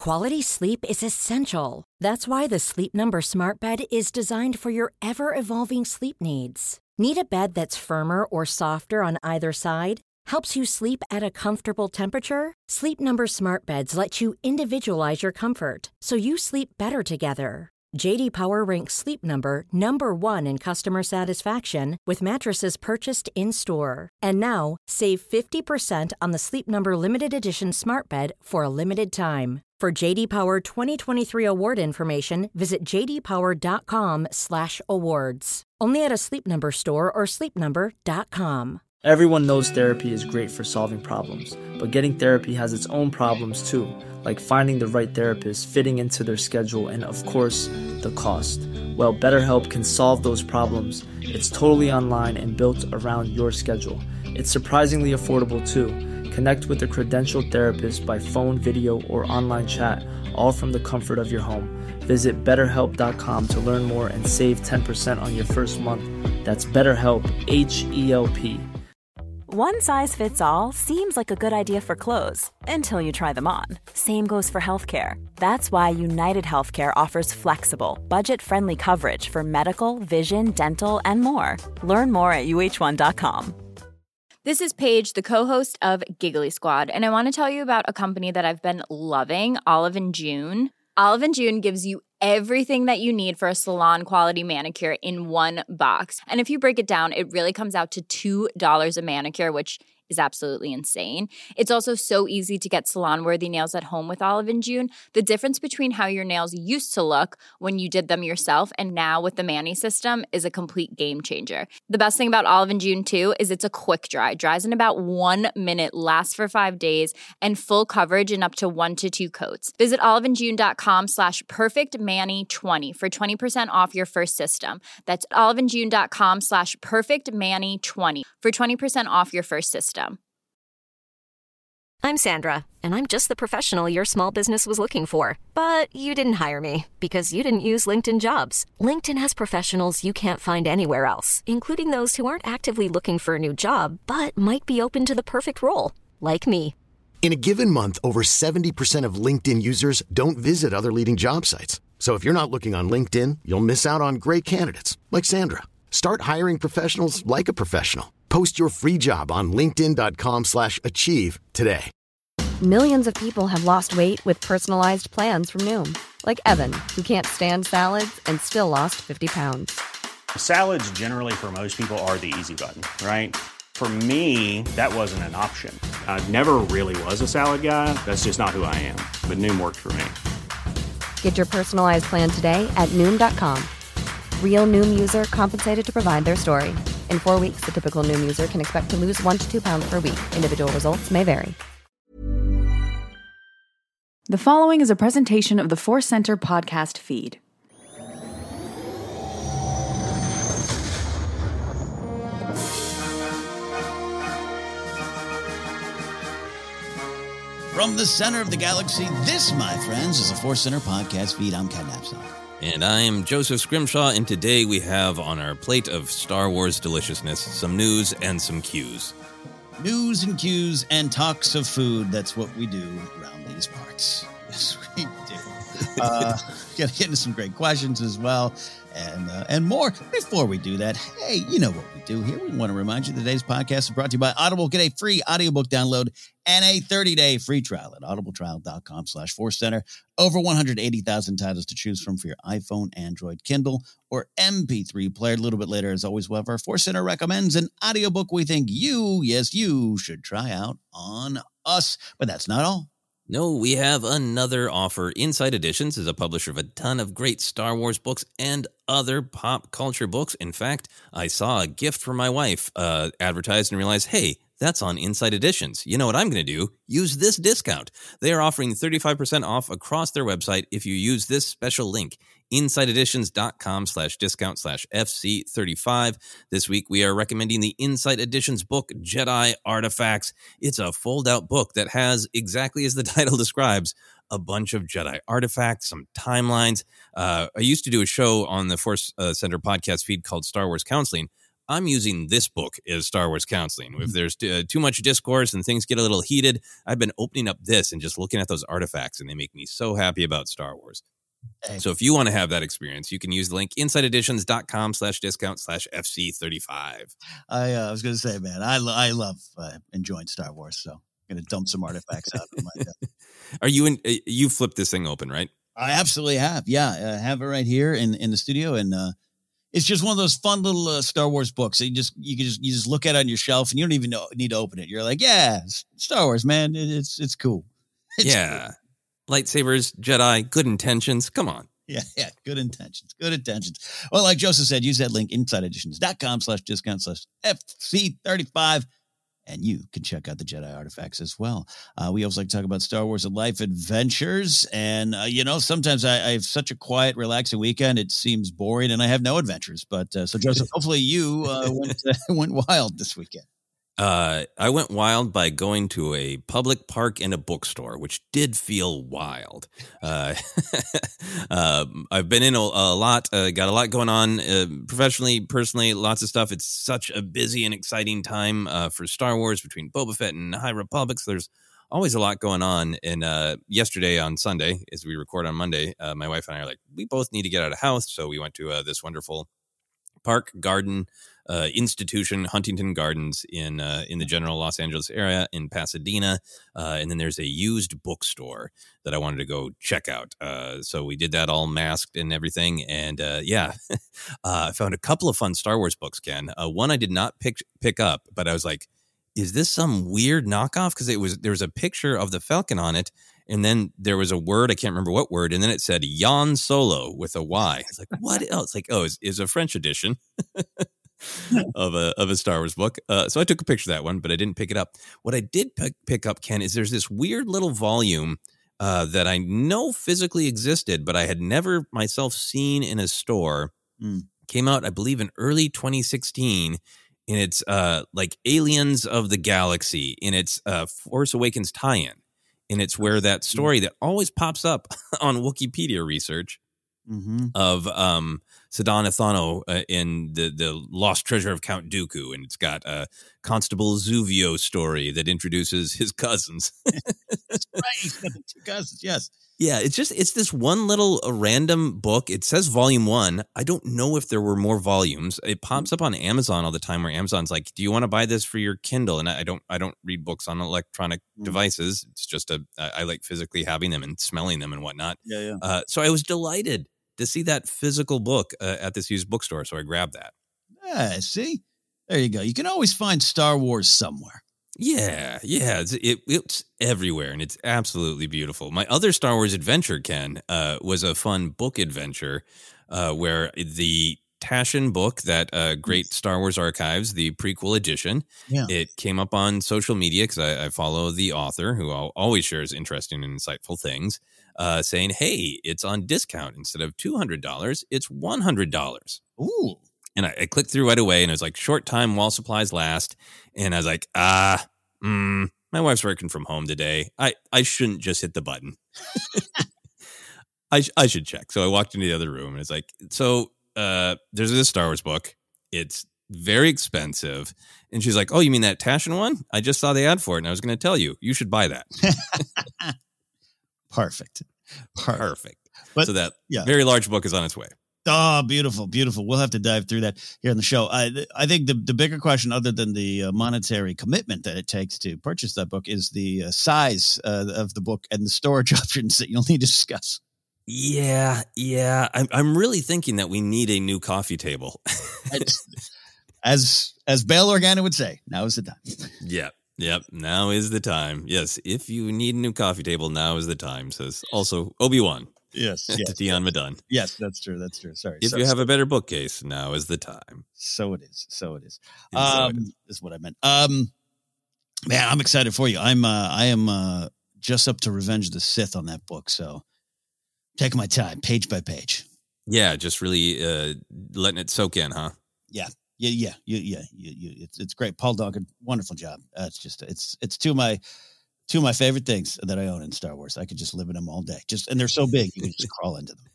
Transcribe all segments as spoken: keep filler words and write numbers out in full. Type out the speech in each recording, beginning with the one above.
Quality sleep is essential. That's why the Sleep Number Smart Bed is designed for your ever-evolving sleep needs. Need a bed that's firmer or softer on either side? Helps you sleep at a comfortable temperature? Sleep Number Smart Beds let you individualize your comfort, so you sleep better together. J D Power ranks Sleep Number number one in customer satisfaction with mattresses purchased in-store. And now, save fifty percent on the Sleep Number Limited Edition Smart Bed for a limited time. For J D Power twenty twenty-three award information, visit j d power dot com slash awards. Only at a Sleep Number store or sleep number dot com. Everyone knows therapy is great for solving problems, but getting therapy has its own problems too, like finding the right therapist, fitting into their schedule, and of course, the cost. Well, BetterHelp can solve those problems. It's totally online and built around your schedule. It's surprisingly affordable too. Connect with a credentialed therapist by phone, video, or online chat, all from the comfort of your home. Visit better help dot com to learn more and save ten percent on your first month. That's BetterHelp, H E L P. One size fits all seems like a good idea for clothes until you try them on. Same goes for healthcare. That's why United Healthcare offers flexible, budget-friendly coverage for medical, vision, dental, and more. Learn more at u h one dot com. This is Paige, the co-host of Giggly Squad, and I want to tell you about a company that I've been loving, Olive and June. Olive and June gives you everything that you need for a salon-quality manicure in one box. And if you break it down, it really comes out to two dollars a manicure, which is absolutely insane. It's also so easy to get salon-worthy nails at home with Olive and June. The difference between how your nails used to look when you did them yourself and now with the Mani system is a complete game changer. The best thing about Olive and June, too, is it's a quick dry. Dries in about one minute, lasts for five days, and full coverage in up to one to two coats. Visit oliveandjune.com slash perfectmani20 for twenty percent off your first system. That's oliveandjune.com slash perfectmani20 for twenty percent off your first system. I'm Sandra, and I'm just the professional your small business was looking for. But you didn't hire me because you didn't use LinkedIn Jobs. LinkedIn has professionals you can't find anywhere else, including those who aren't actively looking for a new job, but might be open to the perfect role, like me. In a given month, over seventy percent of LinkedIn users don't visit other leading job sites. So if you're not looking on LinkedIn, you'll miss out on great candidates, like Sandra. Start hiring professionals like a professional. Post your free job on linkedin dot com slash achieve today. Millions of people have lost weight with personalized plans from Noom. Like Evan, who can't stand salads and still lost fifty pounds. Salads generally for most people are the easy button, right? For me, that wasn't an option. I never really was a salad guy. That's just not who I am. But Noom worked for me. Get your personalized plan today at Noom dot com. Real Noom user compensated to provide their story. In four weeks, the typical Noom user can expect to lose one to two pounds per week. Individual results may vary. The following is a presentation of the Force Center podcast feed. From the center of the galaxy, this, my friends, is a Force Center podcast feed. I'm Ken Napzok. And I'm Joseph Scrimshaw, and today we have on our plate of Star Wars deliciousness some news and some cues. News and cues and talks of food. That's what we do around these parts. Yes, we do. Uh, Gonna get into some great questions as well, and uh, and more. Before we do that, hey, you know what we do here. We want to remind you that today's podcast is brought to you by Audible. Get a free audiobook download and a thirty-day free trial at audibletrial.com slash Force Center. Over one hundred eighty thousand titles to choose from for your iPhone, Android, Kindle, or M P three player. A little bit later, as always, we'll have our Force Center recommends an audiobook we think you, yes, you, should try out on us. But that's not all. No, we have another offer. Inside Editions is a publisher of a ton of great Star Wars books and other pop culture books. In fact, I saw a gift for my wife uh, advertised and realized, hey, that's on Inside Editions. You know what I'm going to do? Use this discount. They are offering thirty-five percent off across their website if you use this special link, insideeditions.com slash discount slash FC35. This week, we are recommending the Inside Editions book, Jedi Artifacts. It's a fold-out book that has, exactly as the title describes, a bunch of Jedi artifacts, some timelines. Uh, I used to do a show on the Force uh, Center podcast feed called Star Wars Counseling. I'm using this book as Star Wars counseling. If there's uh, too much discourse and things get a little heated, I've been opening up this and just looking at those artifacts, and they make me so happy about Star Wars. Hey. So if you want to have that experience, you can use the link insideeditions.com slash discount slash FC35. I, uh, I was going to say, man, I, lo- I love uh, enjoying Star Wars, so I'm going to dump some artifacts out of my head. Are you in, you flipped this thing open, right? I absolutely have. Yeah, I have it right here in, in the studio, and uh, it's just one of those fun little uh, Star Wars books that you just you can just you just look at it on your shelf, and you don't even know, need to open it. You're like, yeah, Star Wars, man, it, it's it's cool. It's yeah, cool. Lightsabers, Jedi, good intentions. Come on. Yeah, yeah, good intentions, good intentions. Well, like Joseph said, use that link insideeditions.com slash discount slash FC35. And you can check out the Jedi artifacts as well. Uh, we also like to talk about Star Wars and life adventures. And, uh, you know, sometimes I, I have such a quiet, relaxing weekend. It seems boring and I have no adventures. But uh, so, Joseph, hopefully you uh, went, uh, went wild this weekend. Uh, I went wild by going to a public park and a bookstore, which did feel wild. Uh, uh, I've been in a, a lot, uh, got a lot going on uh, professionally, personally, lots of stuff. It's such a busy and exciting time uh, for Star Wars between Boba Fett and High Republic. So there's always a lot going on. And uh, yesterday on Sunday, as we record on Monday, uh, my wife and I are like, we both need to get out of the house. So we went to uh, this wonderful park, garden, uh, institution, Huntington Gardens in uh, in the general Los Angeles area in Pasadena. Uh, and then there's a used bookstore that I wanted to go check out. Uh, so we did that all masked and everything. And uh, yeah, uh, I found a couple of fun Star Wars books, Ken. Uh, one I did not pick pick up, but I was like, is this some weird knockoff? Because it was there was a picture of the Falcon on it. And then there was a word, I can't remember what word, and then it said Yan Solo with a Y. It's like, what else? It's like, oh, it's, it's a French edition of a of a Star Wars book. Uh, so I took a picture of that one, but I didn't pick it up. What I did pick, pick up, Ken, is there's this weird little volume uh, that I know physically existed, but I had never myself seen in a store. Mm. Came out, I believe, in early twenty sixteen. And it's uh, like Aliens of the Galaxy, and it's uh, Force Awakens tie-in. And it's where that story that always pops up on Wikipedia research mm-hmm. of um, Sedana Thano uh, in the, the Lost Treasure of Count Dooku. And it's got a Constable Zuvio story that introduces his cousins. That's right. He's got the two cousins, yes. Yeah, it's just, it's this one little uh, random book. It says volume one. I don't know if there were more volumes. It pops up on Amazon all the time where Amazon's like, do you want to buy this for your Kindle? And I don't, I don't read books on electronic mm. devices. It's just a, I like physically having them and smelling them and whatnot. Yeah, yeah. Uh, so I was delighted to see that physical book uh, at this used bookstore. So I grabbed that. Yeah, see? There you go. You can always find Star Wars somewhere. Yeah, yeah, it's, it, it's everywhere, and it's absolutely beautiful. My other Star Wars adventure, Ken, uh, was a fun book adventure uh, where the Taschen book, that uh, great Star Wars Archives, the prequel edition, yeah. It came up on social media because I, I follow the author who always shares interesting and insightful things, uh, saying, hey, it's on discount. Instead of two hundred dollars, it's one hundred dollars. Ooh. And I, I clicked through right away, and it was like short time while supplies last. And I was like, ah, mm, my wife's working from home today. I, I shouldn't just hit the button. I I should check. So I walked into the other room, and it's like, so uh, there's this Star Wars book. It's very expensive. And she's like, oh, you mean that Taschen one? I just saw the ad for it, and I was going to tell you, you should buy that. Perfect. Perfect. Perfect. But, so that yeah. very large book is on its way. Oh, beautiful, beautiful. We'll have to dive through that here on the show. I I think the, the bigger question, other than the uh, monetary commitment that it takes to purchase that book, is the uh, size uh, of the book and the storage options that you'll need to discuss. Yeah, yeah. I'm I'm really thinking that we need a new coffee table. as as Bail Organa would say, now is the time. Yep, yep. Now is the time. Yes, if you need a new coffee table, now is the time. Says also Obi-Wan. Yes, yes. To Dion Madan. Yes, that's true. That's true. Sorry. If so, you have a better bookcase, now is the time. So it is. So it is. And um, so it is. is what I meant. Um, man, I'm excited for you. I'm. Uh, I am uh, just up to Revenge of the Sith on that book, so taking my time, page by page. Yeah, just really uh, letting it soak in, huh? Yeah, yeah, yeah, yeah, yeah. You, you, it's it's great. Paul Duncan, wonderful job. Uh, it's just it's it's two of my. Two of my favorite things that I own in Star Wars. I could just live in them all day. Just and they're so big, you can just crawl into them.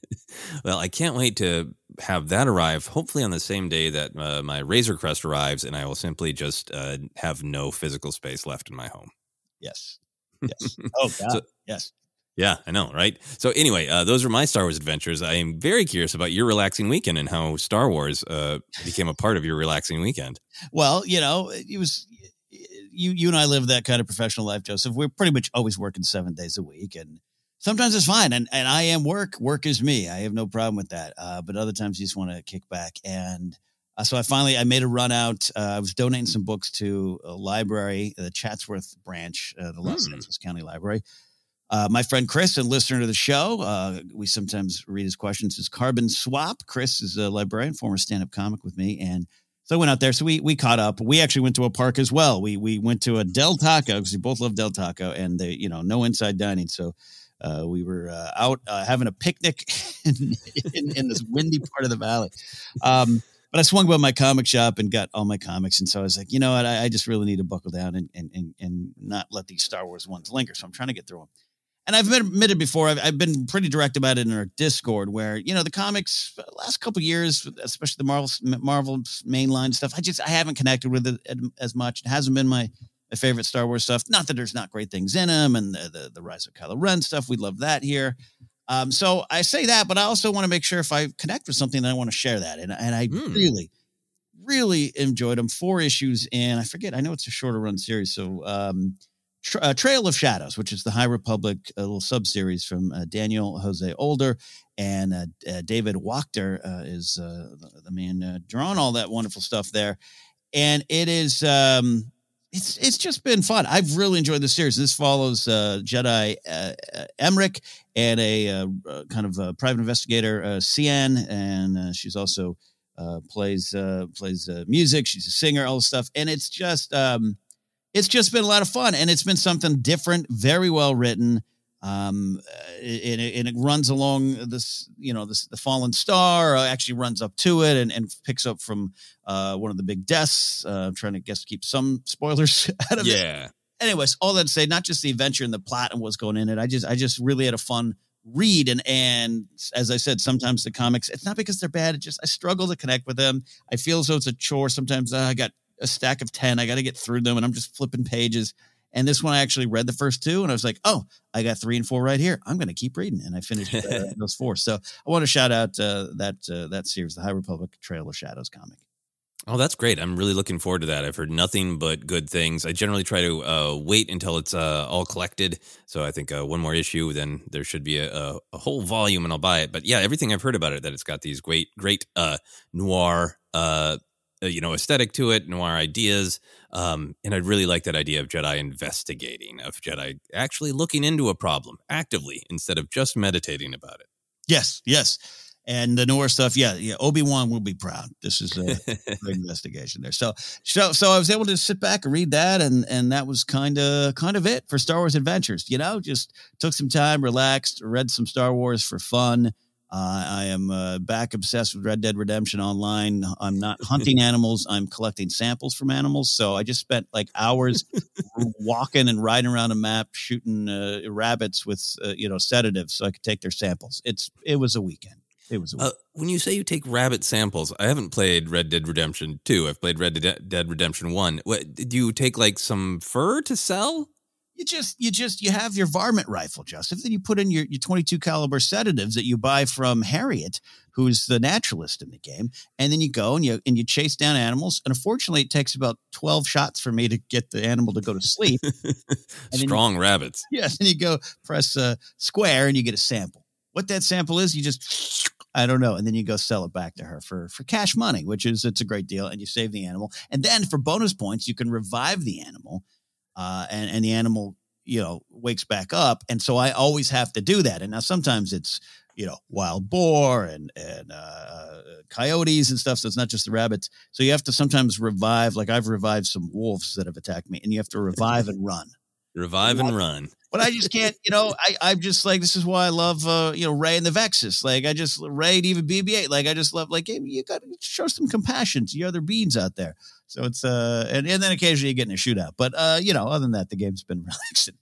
Well, I can't wait to have that arrive, hopefully on the same day that uh, my Razor Crest arrives, and I will simply just uh, have no physical space left in my home. Yes. Yes. Oh, God. So, yes. Yeah, I know, right? So anyway, uh, those are my Star Wars adventures. I am very curious about your relaxing weekend and how Star Wars uh, became a part of your relaxing weekend. Well, you know, it was you. You and I live that kind of professional life, Joseph. We're pretty much always working seven days a week, and sometimes it's fine. And and I am work. Work is me. I have no problem with that. Uh, but other times you just want to kick back. And uh, so I finally I made a run out. Uh, I was donating some books to a library, the Chatsworth branch, uh, the Los Angeles County Library. Uh, my friend Chris, a listener to the show, uh, we sometimes read his questions, is Carbon Swap. Chris is a librarian, former stand-up comic with me. And so I went out there. So we we caught up. We actually went to a park as well. We we went to a Del Taco because we both love Del Taco, and they, you know, no inside dining. So uh, we were uh, out uh, having a picnic in, in, in this windy part of the valley. Um, but I swung by my comic shop and got all my comics. And so I was like, you know what? I, I just really need to buckle down and, and, and, and not let these Star Wars ones linger. So I'm trying to get through them. And I've admitted before, I've, I've been pretty direct about it in our Discord where, you know, the comics last couple of years, especially the Marvel, Marvel mainline stuff, I just, I haven't connected with it as much. It hasn't been my, my favorite Star Wars stuff. Not that there's not great things in them, and the, the, the Rise of Kylo Ren stuff. We love that here. Um, so I say that, but I also want to make sure if I connect with something that I want to share that. And, and I mm. really, really enjoyed them. Four issues. And I forget, I know it's a shorter run series. So, um, Uh, Trail of Shadows, which is the High Republic uh, little sub-series from uh, Daniel Jose Older, and uh, uh, David Wachter uh, is uh, the, the man uh, drawing all that wonderful stuff there. And it is, um, it's it's just been fun. I've really enjoyed the series. This follows uh, Jedi uh, uh, Emmerich and a uh, uh, kind of a private investigator, uh, Cian, and uh, she's also uh, plays uh, plays uh, music. She's a singer, all this stuff, and it's just. Um, It's just been a lot of fun, and it's been something different, very well written, um, and, it, and it runs along this, you know, this, the Fallen Star actually runs up to it and, and picks up from uh, one of the big deaths. Uh, I'm trying to guess keep some spoilers out of yeah. it. Yeah. Anyways, all that to say, not just the adventure and the plot and what's going in it. I just, I just really had a fun read, and and as I said, sometimes the comics, it's not because they're bad. It just I struggle to connect with them. I feel as though it's a chore. Sometimes uh, I got a stack of ten. I got to get through them, and I'm just flipping pages. And this one, I actually read the first two, and I was like, oh, I got three and four right here. I'm going to keep reading. And I finished uh, those four. So I want to shout out uh, that uh, that series, the High Republic Trail of Shadows comic. Oh, that's great. I'm really looking forward to that. I've heard nothing but good things. I generally try to uh, wait until it's uh, all collected. So I think uh, one more issue, then there should be a, a, a whole volume, and I'll buy it. But yeah, everything I've heard about it, that it's got these great, great uh, noir uh Uh, you know, aesthetic to it, noir ideas. Um, and I'd really like that idea of Jedi investigating, of Jedi actually looking into a problem actively instead of just meditating about it. Yes, yes. And the noir stuff, yeah, yeah. Obi-Wan will be proud. This is a great investigation there. So, so, so I was able to sit back and read that, and and that was kind of kind of it for Star Wars Adventures. You know, just took some time, relaxed, read some Star Wars for fun. Uh, I am uh, back obsessed with Red Dead Redemption Online. I'm not hunting animals. I'm collecting samples from animals. So I just spent like hours walking and riding around a map, shooting uh, rabbits with, uh, you know, sedatives so I could take their samples. It's It was a weekend. It was a weekend. Uh, when you say you take rabbit samples, I haven't played Red Dead Redemption two. I've played Red De- Dead Redemption one. What, did you take like some fur to sell? You just, you just, you have your varmint rifle, Joseph. Then you put in your, your twenty-two caliber sedatives that you buy from Harriet, who's the naturalist in the game. And then you go and you, and you chase down animals. And unfortunately, it takes about twelve shots for me to get the animal to go to sleep. And Strong you, rabbits. Yes. And you go press uh, square and you get a sample. What that sample is, you just, I don't know. And then you go sell it back to her for, for cash money, which is, it's a great deal. And you save the animal. And then for bonus points, you can revive the animal. Uh, and, and the animal, you know, wakes back up. And so I always have to do that. And now sometimes it's, you know, wild boar and, and uh, coyotes and stuff. So it's not just the rabbits. So you have to sometimes revive, like I've revived some wolves that have attacked me, and you have to revive and run. Revive and run. But I just can't, you know, I, I'm just like, this is why I love, uh, you know, Ray and the Vexus. Like I just, Ray and even B B eight. Like I just love, like, hey, you got to show some compassion to your other beans out there. So it's, uh, and, and then occasionally you get in a shootout. But, uh, you know, other than that, the game's been relaxing.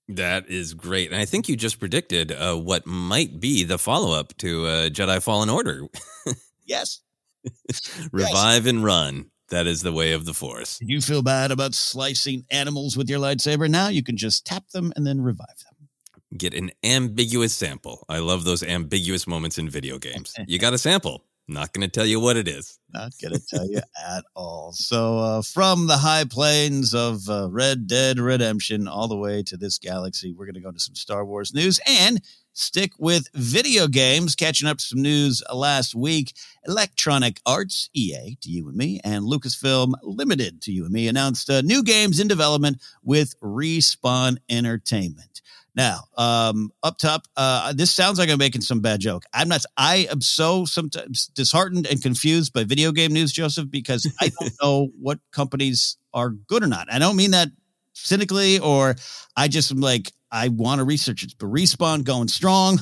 That is great. And I think you just predicted uh, what might be the follow-up to uh, Jedi Fallen Order. Yes. Revive yes. and run. That is the way of the Force. Did you feel bad about slicing animals with your lightsaber? Now you can just tap them and then revive them. Get an ambiguous sample. I love those ambiguous moments in video games. You got a sample. Not going to tell you what it is. Not going to tell you at all. So uh, from the high plains of uh, Red Dead Redemption all the way to this galaxy, we're going to go to some Star Wars news and stick with video games. Catching up some news last week, Electronic Arts, E A to you and me, and Lucasfilm Limited to you and me announced uh, new games in development with Respawn Entertainment. Now, um, up top, uh, this sounds like I'm making some bad joke. I'm not. I am so sometimes disheartened and confused by video game news, Joseph, because I don't know what companies are good or not. I don't mean that cynically, or I just am like, I want to research it. But Respawn going strong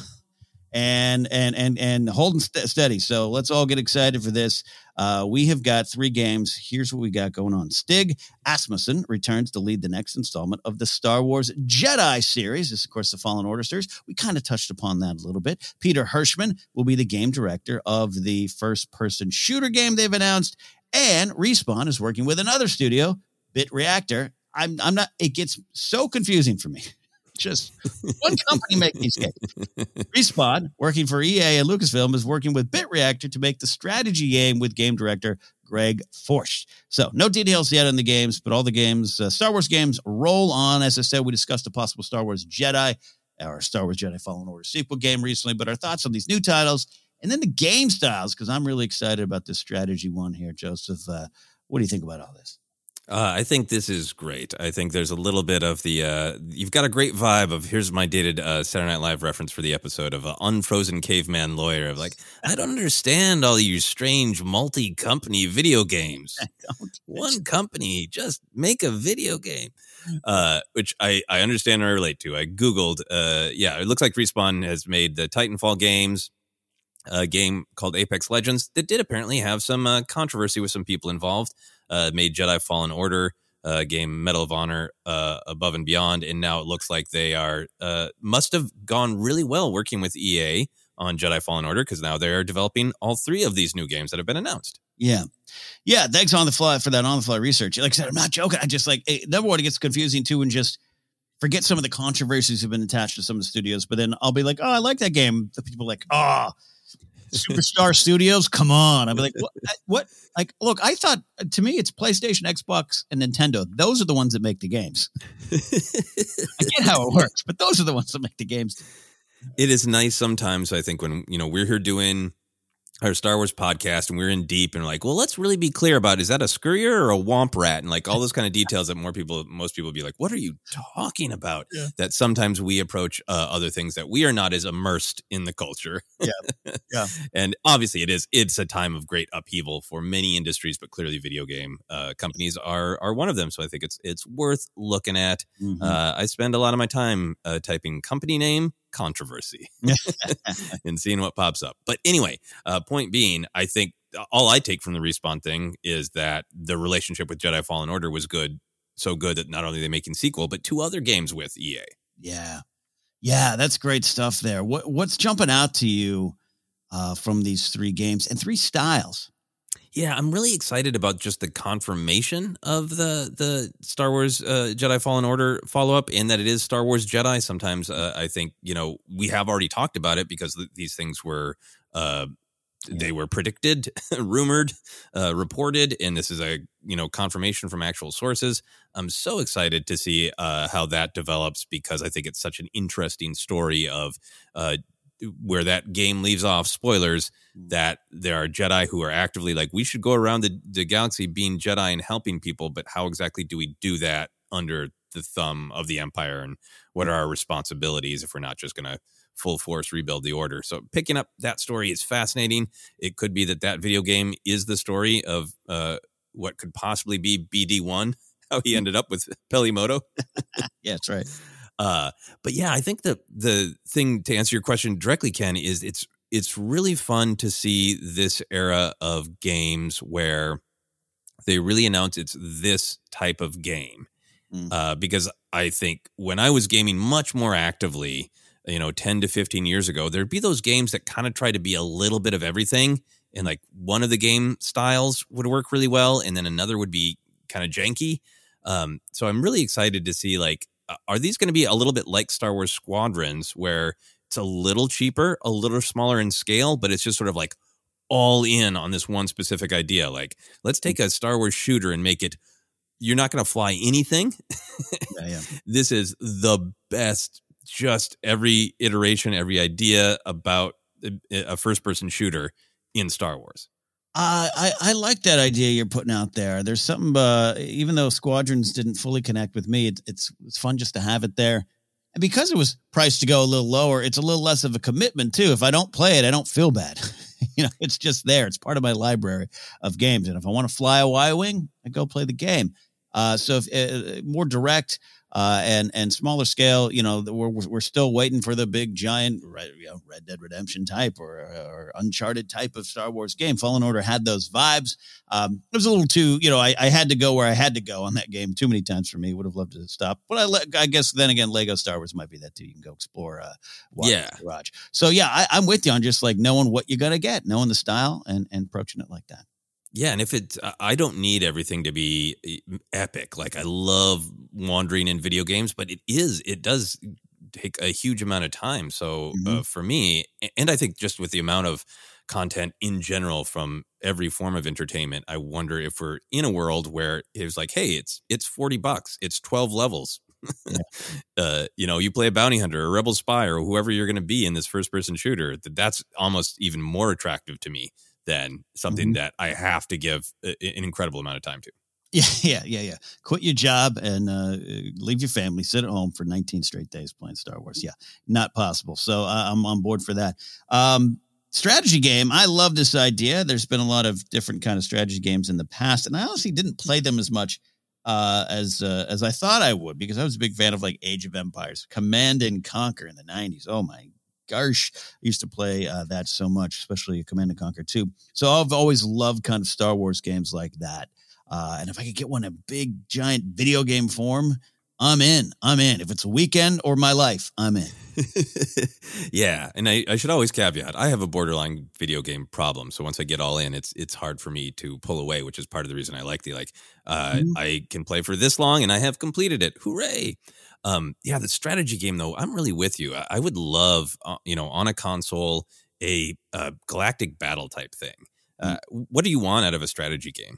and and and and holding st- steady. So let's all get excited for this. Uh, we have got three games. Here's what we got going on. Stig Asmussen returns to lead the next installment of the Star Wars Jedi series. This is, of course, the Fallen Order series. We kind of touched upon that a little bit. Peter Hirschman will be the game director of the first-person shooter game they've announced. And Respawn is working with another studio, Bit Reactor. I'm, I'm not. It gets so confusing for me. Just one company make these games. Respawn, working for E A and Lucasfilm, is working with Bit Reactor to make the strategy game with game director Greg Forsch. So no details yet on the games, but all the games, uh, Star Wars games, roll on. As I said, we discussed a possible Star Wars Jedi, or Star Wars Jedi Fallen Order sequel game recently, but our thoughts on these new titles, and then the game styles, because I'm really excited about this strategy one here, Joseph. Uh, what do you think about all this? Uh, I think this is great. I think there's a little bit of the, uh, you've got a great vibe of, here's my dated uh, Saturday Night Live reference for the episode of an unfrozen caveman lawyer of like, I don't understand all you strange multi-company video games. One company, just make a video game, uh, which I, I understand and I relate to. I Googled, uh, yeah, it looks like Respawn has made the Titanfall games, a game called Apex Legends that did apparently have some uh, controversy with some people involved. Uh, made Jedi Fallen Order uh, game Medal of Honor uh, Above and Beyond, and now it looks like they are uh, must have gone really well working with E A on Jedi Fallen Order, because now they're developing all three of these new games that have been announced. Yeah. Yeah, thanks on the fly for that on the fly research. Like I said, I'm not joking. I just like, it, number one, it gets confusing too, and just forget some of the controversies that have been attached to some of the studios, but then I'll be like, oh, I like that game. The people are like, oh, Superstar Studios, come on. I'd be like, what? What? Like, look, I thought, to me, it's PlayStation, Xbox, and Nintendo. Those are the ones that make the games. I get how it works, but those are the ones that make the games. It is nice sometimes, I think, when, you know, we're here doing our Star Wars podcast and we're in deep and like, well, let's really be clear about, is that a scurrier or a womp rat? And like all those kind of details that more people, most people be like, what are you talking about? Yeah. That sometimes we approach uh, other things that we are not as immersed in the culture. Yeah. Yeah. And obviously it is, it's a time of great upheaval for many industries, but clearly video game uh, companies are, are one of them. So I think it's, it's worth looking at. Mm-hmm. Uh, I spend a lot of my time uh, typing company name, controversy and seeing what pops up. But anyway, uh, point being, I think all I take from the Respawn thing is that the relationship with Jedi Fallen Order was good, so good that not only are they making sequel, but two other games with E A. Yeah. Yeah, that's great stuff there. What What's jumping out to you uh, from these three games and three styles? Yeah, I'm really excited about just the confirmation of the the Star Wars uh, Jedi Fallen Order follow-up, in that it is Star Wars Jedi. Sometimes uh, I think, you know, we have already talked about it because th- these things were, uh, yeah. they were predicted, rumored, uh, reported, and this is a, you know, confirmation from actual sources. I'm so excited to see uh, how that develops, because I think it's such an interesting story of uh where that game leaves off, spoilers, that there are Jedi who are actively like, we should go around the, the galaxy being Jedi and helping people, but how exactly do we do that under the thumb of the Empire, and what are our responsibilities if we're not just going to full force rebuild the Order? So picking up that story is fascinating. It could be that that video game is the story of uh, what could possibly be B D one, how he ended up with Pelimoto. Yeah, that's right. Uh, but yeah, I think the the thing, to answer your question directly, Ken, is it's it's really fun to see this era of games where they really announce it's this type of game. mm. uh, because I think when I was gaming much more actively, you know, ten to fifteen years ago, there'd be those games that kind of try to be a little bit of everything. And like one of the game styles would work really well, and then another would be kind of janky. Um, so I'm really excited to see, like, uh, are these going to be a little bit like Star Wars Squadrons, where it's a little cheaper, a little smaller in scale, but it's just sort of like all in on this one specific idea. Like, let's take a Star Wars shooter and make it, you're not going to fly anything. yeah, yeah. This is the best, just every iteration, every idea about a first person shooter in Star Wars. Uh, I, I like that idea you're putting out there. There's something, uh, even though Squadrons didn't fully connect with me, it, it's it's fun just to have it there. And because it was priced to go a little lower, it's a little less of a commitment too. If I don't play it, I don't feel bad. You know, it's just there. It's part of my library of games. And if I want to fly a Y-Wing, I go play the game. Uh, so if uh, more direct uh, and and smaller scale, you know, we're we're still waiting for the big giant, you know, Red Dead Redemption type or, or Uncharted type of Star Wars game. Fallen Order had those vibes. Um, it was a little too, you know, I, I had to go where I had to go on that game too many times for me. Would have loved to stop, but I let, I guess then again, Lego Star Wars might be that too. You can go explore, uh, yeah, Garage. So yeah, I, I'm with you on just like knowing what you're gonna get, knowing the style, and and approaching it like that. Yeah, and if it, I don't need everything to be epic. Like, I love wandering in video games, but it is, it does take a huge amount of time. So mm-hmm. uh, for me, and I think just with the amount of content in general from every form of entertainment, I wonder if we're in a world where it's like, hey, it's it's forty bucks, it's twelve levels. Yeah. uh, you know, you play a bounty hunter or a rebel spy or whoever you're going to be in this first person shooter. That's almost even more attractive to me than something mm-hmm. that I have to give a, an incredible amount of time to. Yeah, yeah, yeah, yeah. Quit your job and uh, leave your family, sit at home for nineteen straight days playing Star Wars. Yeah, not possible. So uh, I'm on board for that. Um, strategy game. I love this idea. There's been a lot of different kind of strategy games in the past, and I honestly didn't play them as much uh, as uh, as I thought I would, because I was a big fan of like Age of Empires, Command and Conquer in the nineties. Oh my gosh, I used to play uh, that so much, especially Command and Conquer two. So I've always loved kind of Star Wars games like that. Uh, and if I could get one in big, giant video game form, I'm in. I'm in. If it's a weekend or my life, I'm in. Yeah, and I, I should always caveat, I have a borderline video game problem. So once I get all in, it's it's hard for me to pull away, which is part of the reason I like the, like, uh, mm-hmm. I can play for this long and I have completed it. Hooray. Um, yeah, the strategy game, though, I'm really with you. I, I would love, uh, you know, on a console, a, a galactic battle type thing. Uh, mm-hmm. What do you want out of a strategy game?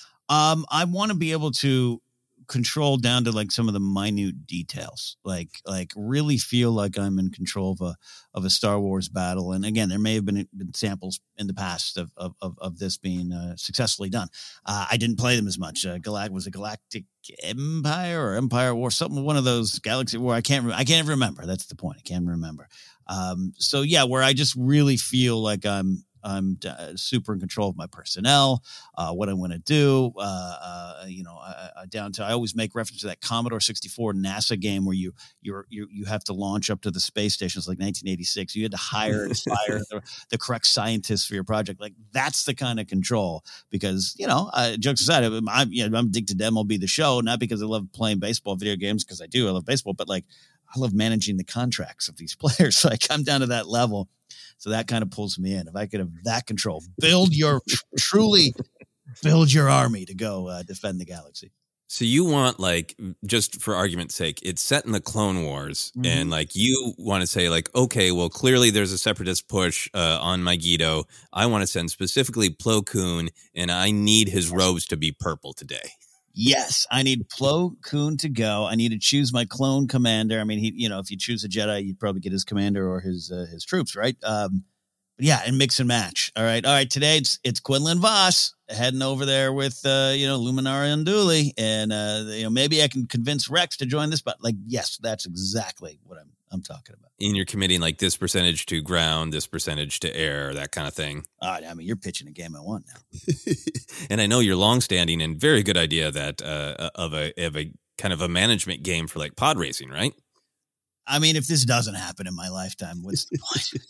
Um, I want to be able to control down to like some of the minute details, like like really feel like I'm in control of a of a Star Wars battle. And again, there may have been, been samples in the past of of of, of this being uh, successfully done. Uh, I didn't play them as much. Uh, Galact was a Galactic Empire or Empire War, something, one of those Galaxy War. I can't I can't remember. That's the point. I can't remember. Um, so yeah, where I just really feel like I'm. I'm uh, super in control of my personnel, uh, what I want to do, uh, uh, you know, uh, uh, down to, I always make reference to that Commodore sixty-four NASA game where you you're, you you have to launch up to the space stations like nineteen eighty-six. You had to hire and fire the, the correct scientists for your project. Like, that's the kind of control, because, you know, uh, jokes aside, I'm, I'm, you know, I'm addicted to M L B The Show, not because I love playing baseball video games, because I do, I love baseball, but like, I love managing the contracts of these players. So I come down to that level. So that kind of pulls me in. If I could have that control, build your truly build your army to go uh, defend the galaxy. So you want, like, just for argument's sake, it's set in the Clone Wars, mm-hmm. and like you want to say, like, okay, well, clearly there's a separatist push uh, on Megiddo. I want to send specifically Plo Koon, and I need his robes to be purple today. Yes, I need Plo Koon to go. I need to choose my clone commander. I mean, he, you know, if you choose a Jedi, you'd probably get his commander or his uh, his troops, right? Um, but yeah, and mix and match. All right, all right. Today it's it's Quinlan Vos heading over there with uh, you know, Luminara Unduli, and uh, you know, maybe I can convince Rex to join this. But like, yes, that's exactly what I'm I'm talking about. And you're committing like this percentage to ground, this percentage to air, that kind of thing. Uh, I mean, you're pitching a game I want now. And I know your longstanding and very good idea that uh, of a of a kind of a management game for like pod racing, right? I mean, if this doesn't happen in my lifetime, what's the point?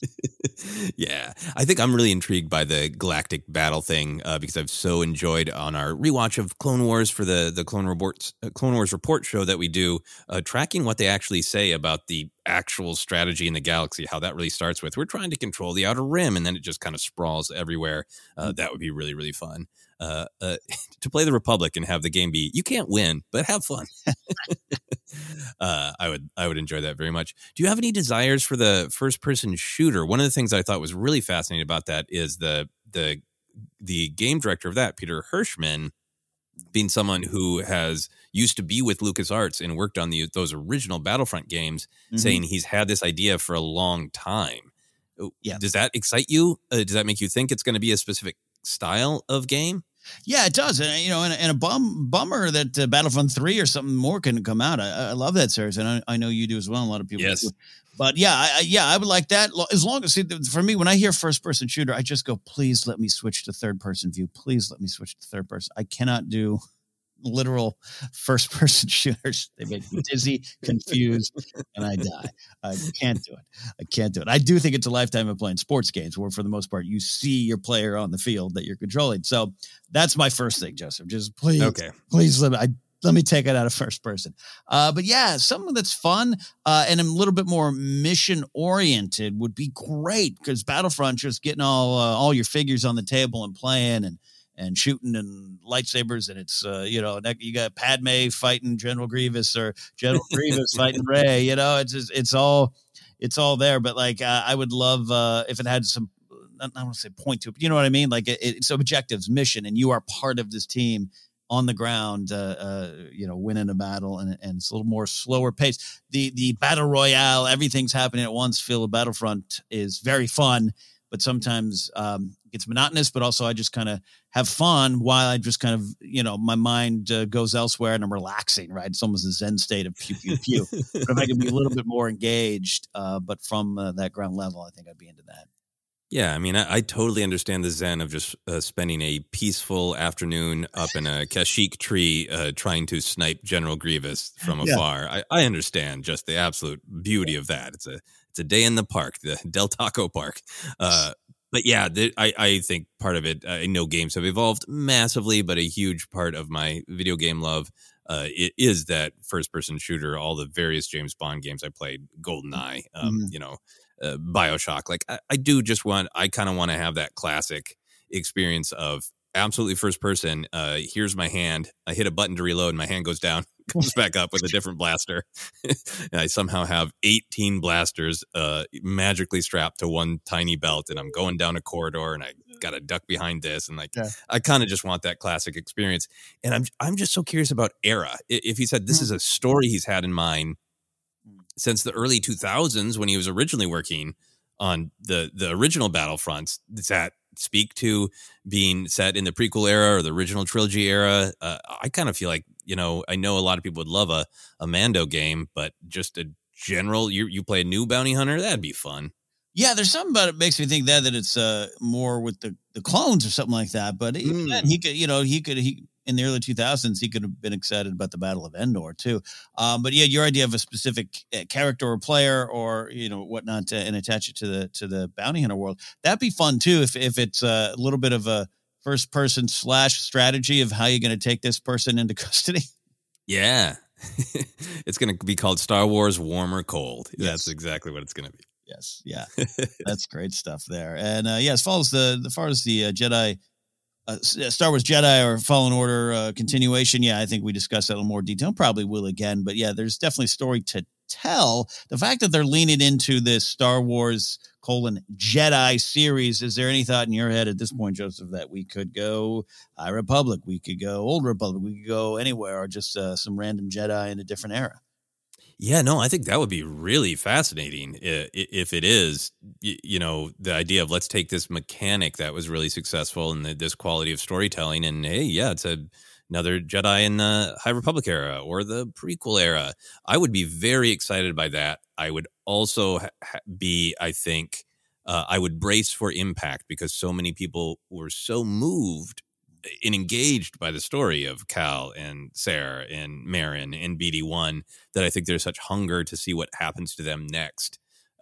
Yeah, I think I'm really intrigued by the galactic battle thing uh, because I've so enjoyed on our rewatch of Clone Wars for the the Clone Reports uh, Clone Wars report show that we do, uh, tracking what they actually say about the actual strategy in the galaxy. How that really starts with we're trying to control the Outer Rim, and then it just kind of sprawls everywhere. Uh, that would be really really fun. Uh, uh, to play the Republic and have the game be you can't win, but have fun. uh, I would I would enjoy that very much. Do you have any desires for the first person shooter? One of the things I thought was really fascinating about that is the the the game director of that, Peter Hirschman, being someone who has used to be with LucasArts and worked on the those original Battlefront games, mm-hmm. saying he's had this idea for a long time. Yeah. Does that excite you? Uh, does that make you think it's going to be a specific style of game? Yeah, it does. And, you know, and, and a bum, bummer that uh, Battlefront three or something more couldn't come out. I, I love that series, and I, I know you do as well. A lot of people yes. do. But yeah, I, I, yeah, I would like that. As long as, see, for me, when I hear first-person shooter, I just go, please let me switch to third-person view. Please let me switch to third person. I cannot do literal first-person shooters. They make me dizzy, confused, and I die. I can't do it. I can't do it. I do think it's a lifetime of playing sports games where, for the most part, you see your player on the field that you're controlling. So that's my first thing, Joseph. Just please, okay. please let me, I, let me take it out of first person. Uh, but yeah, something that's fun uh, and a little bit more mission-oriented would be great, because Battlefront, just getting all uh, all your figures on the table and playing and and shooting and lightsabers, and it's, uh, you know, you got Padme fighting General Grievous or General Grievous fighting Rey, you know, it's just, it's all, it's all there. But like, uh, I would love uh, if it had some, I don't want to say point to it, but you know what I mean? Like it, it's objectives, mission, and you are part of this team on the ground, uh, uh, you know, winning a battle, and, and it's a little more slower pace. The, the battle royale, everything's happening at once feel of Battlefront is very fun, but sometimes um, it's monotonous, but also I just kind of have fun while I just kind of, you know, my mind uh, goes elsewhere and I'm relaxing, right? It's almost a Zen state of pew, pew, pew. But if I can be a little bit more engaged, uh, but from uh, that ground level, I think I'd be into that. Yeah, I mean, I, I totally understand the zen of just uh, spending a peaceful afternoon up in a Kashyyyk tree uh, trying to snipe General Grievous from afar. Yeah. I, I understand just the absolute beauty of that. It's a it's a day in the park, the Del Taco Park. Uh, but yeah, the, I, I think part of it, I know games have evolved massively, but a huge part of my video game love uh, it is that first-person shooter, all the various James Bond games I played, GoldenEye, um, mm-hmm. you know, Uh, BioShock. Like I, I do just want, I kind of want to have that classic experience of absolutely first person. Uh, here's my hand. I hit a button to reload. And my hand goes down, comes back up with a different blaster. And I somehow have eighteen blasters uh, magically strapped to one tiny belt. And I'm going down a corridor and I got to duck behind this. And like, yeah. I kind of just want that classic experience. And I'm, I'm just so curious about Era. If he said this is a story he's had in mind since the early two thousands when he was originally working on the, the original Battlefronts, does that speak to being set in the prequel era or the original trilogy era? Uh, I kind of feel like, you know, I know a lot of people would love a, a Mando game, but just a general, you you play a new bounty hunter, that'd be fun. Yeah, there's something about it makes me think that that it's uh, more with the, the clones or something like that. But mm. then he could, you know, he could, he in the early two thousands, he could have been excited about the Battle of Endor too. Um, but yeah, your idea of a specific character or player or, you know, whatnot to, and attach it to the to the bounty hunter world, that'd be fun too. If if it's a little bit of a first person slash strategy of how you're going to take this person into custody. Yeah, it's going to be called Star Wars Warm or Cold. Yes. That's exactly what it's going to be. Yes, yeah, that's great stuff there. And uh, yeah, as far as the as far as the uh, Jedi. Uh, Star Wars Jedi or Fallen Order uh, continuation. Yeah, I think we discussed that in more detail. Probably will again. But yeah, there's definitely story to tell. The fact that they're leaning into this Star Wars colon Jedi series, is there any thought in your head at this point, Joseph, that we could go High Republic, we could go Old Republic, we could go anywhere, or just uh, some random Jedi in a different era? Yeah, no, I think that would be really fascinating if it is, you know, the idea of let's take this mechanic that was really successful and this quality of storytelling and, hey, yeah, it's a, another Jedi in the High Republic era or the prequel era. I would be very excited by that. I would also ha- be, I think, uh, I would brace for impact because so many people were so moved and engaged by the story of Cal and Sarah and Marin and B D one that I think there's such hunger to see what happens to them next.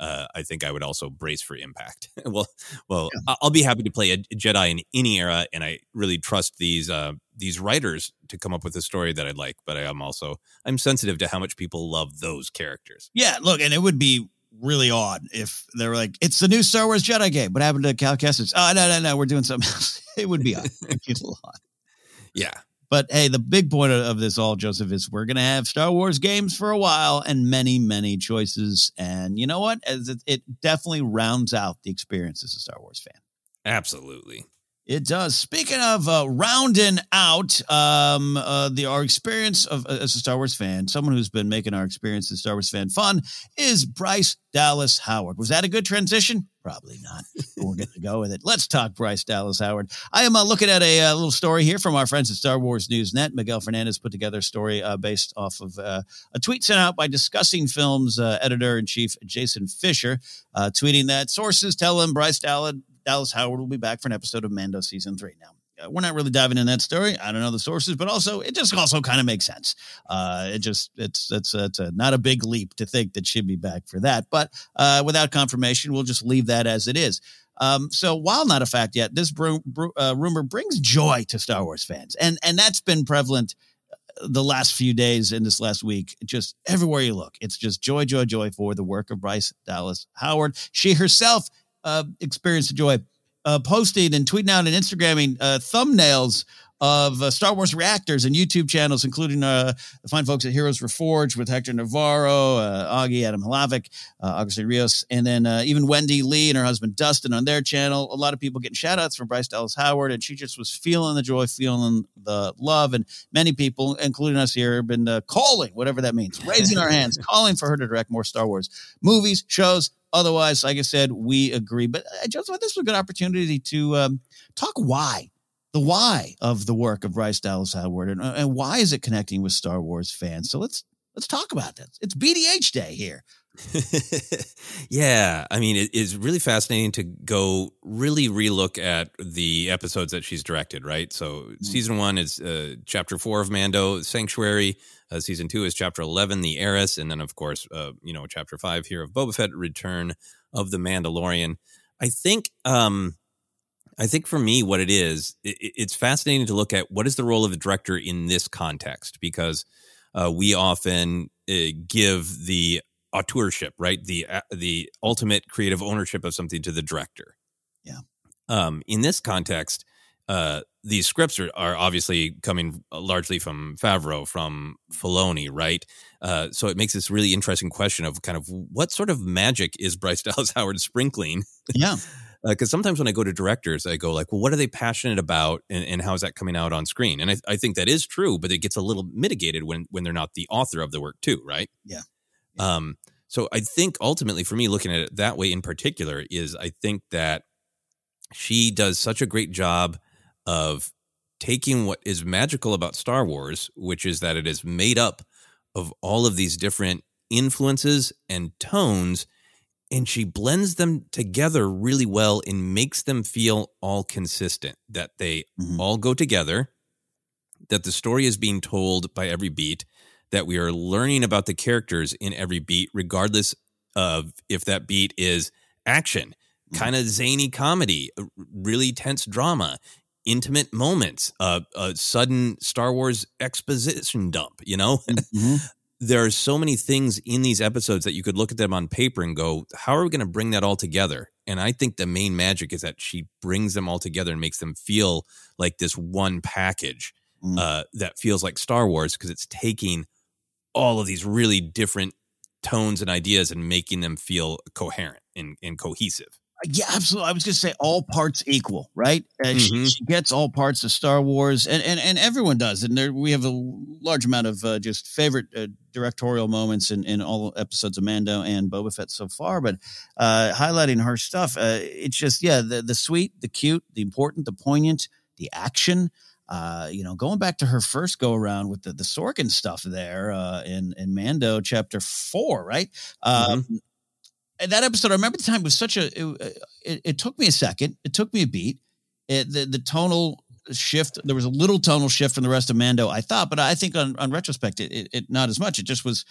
uh, I think I would also brace for impact. well, well, yeah. I'll be happy to play a Jedi in any era, and I really trust these uh, these writers to come up with a story that I'd like. But I am also I'm sensitive to how much people love those characters. Yeah, look, and it would be really odd if they were like, "It's the new Star Wars Jedi game." What happened to Cal Kestis? Oh, no, no, no, we're doing something else. It would be odd. It would be a little odd. Yeah. But hey, the big point of this all, Joseph, is we're going to have Star Wars games for a while and many, many choices. And you know what? As it, it definitely rounds out the experience as a Star Wars fan. Absolutely. It does. Speaking of uh, rounding out um, uh, the our experience of uh, as a Star Wars fan, someone who's been making our experience as a Star Wars fan fun is Bryce Dallas Howard. Was that a good transition? Probably not. But we're going to go with it. Let's talk Bryce Dallas Howard. I am uh, looking at a, a little story here from our friends at Star Wars News Net. Miguel Fernandez put together a story uh, based off of uh, a tweet sent out by Discussing Films uh, editor-in-chief Jason Fisher, uh, tweeting that sources tell him Bryce Dallas Dallas Howard will be back for an episode of Mando season three. Now, uh, we're not really diving in that story. I don't know the sources, but also it just also kind of makes sense. Uh, it just it's it's it's a, not a big leap to think that she'd be back for that, but uh, without confirmation, we'll just leave that as it is. Um, so while not a fact yet, this br- br- uh, rumor brings joy to Star Wars fans, and and that's been prevalent the last few days and this last week. Just everywhere you look, it's just joy, joy, joy for the work of Bryce Dallas Howard. She herself Uh, experienced the joy uh, posting and tweeting out and Instagramming uh, thumbnails of uh, Star Wars reactors and YouTube channels, including uh, the fine folks at Heroes Reforged with Hector Navarro, uh, Augie, Adam Hlavik, uh, Augustin Rios, and then uh, even Wendy Lee and her husband Dustin on their channel. A lot of people getting shout outs from Bryce Dallas Howard, and she just was feeling the joy, feeling the love. And many people, including us here, have been uh, calling, whatever that means, raising our hands, calling for her to direct more Star Wars movies, shows. Otherwise, like I said, we agree. But I just thought this was a good opportunity to um, talk why, the why of the work of Bryce Dallas Howard, and, and why is it connecting with Star Wars fans. So let's let's talk about this. It's B D H Day here. Yeah, I mean, it is really fascinating to go really relook at the episodes that she's directed, right? So mm-hmm. season one is uh, chapter four of Mando, Sanctuary. Uh, season two is chapter eleven, The Heiress. And then, of course, uh, you know, chapter five here of Boba Fett, Return of the Mandalorian. I think, um, I think for me, what it is, it, it's fascinating to look at what is the role of the director in this context, because uh, we often uh, give the auteurship, right? The uh, the ultimate creative ownership of something to the director. Yeah. Um, in this context, uh, these scripts are, are obviously coming largely from Favreau, from Filoni, right? Uh, so it makes this really interesting question of kind of what sort of magic is Bryce Dallas Howard sprinkling? Yeah. Because uh, sometimes when I go to directors, I go like, well, what are they passionate about, and, and how is that coming out on screen? And I, I think that is true, but it gets a little mitigated when when they're not the author of the work too, right? Yeah. yeah. Um. So I think ultimately for me, looking at it that way in particular, is I think that she does such a great job of taking what is magical about Star Wars, which is that it is made up of all of these different influences and tones, and she blends them together really well and makes them feel all consistent, that they mm-hmm. all go together, that the story is being told by every beat, that we are learning about the characters in every beat, regardless of if that beat is action, mm-hmm. kind of zany comedy, really tense drama, intimate moments, uh, a sudden Star Wars exposition dump, you know? Mm-hmm. There are so many things in these episodes that you could look at them on paper and go, how are we going to bring that all together? And I think the main magic is that she brings them all together and makes them feel like this one package mm. uh, that feels like Star Wars, because it's taking all of these really different tones and ideas and making them feel coherent and, and cohesive. Yeah, absolutely. I was going to say all parts equal, right? And mm-hmm. she, she gets all parts of Star Wars, and and, and everyone does. And there, we have a large amount of uh, just favorite uh, directorial moments in, in all episodes of Mando and Boba Fett so far. But uh, highlighting her stuff, uh, it's just, yeah, the, the sweet, the cute, the important, the poignant, the action. Uh, you know, going back to her first go around with the, the Sorkin stuff there uh, in, in Mando chapter four, right? Mm-hmm. Um, And that episode, I remember the time was such a, it, it, it took me a second. It took me a beat. It, the, the tonal shift, there was a little tonal shift from the rest of Mando, I thought, but I think on, on retrospect, it, it, it not as much. It just was,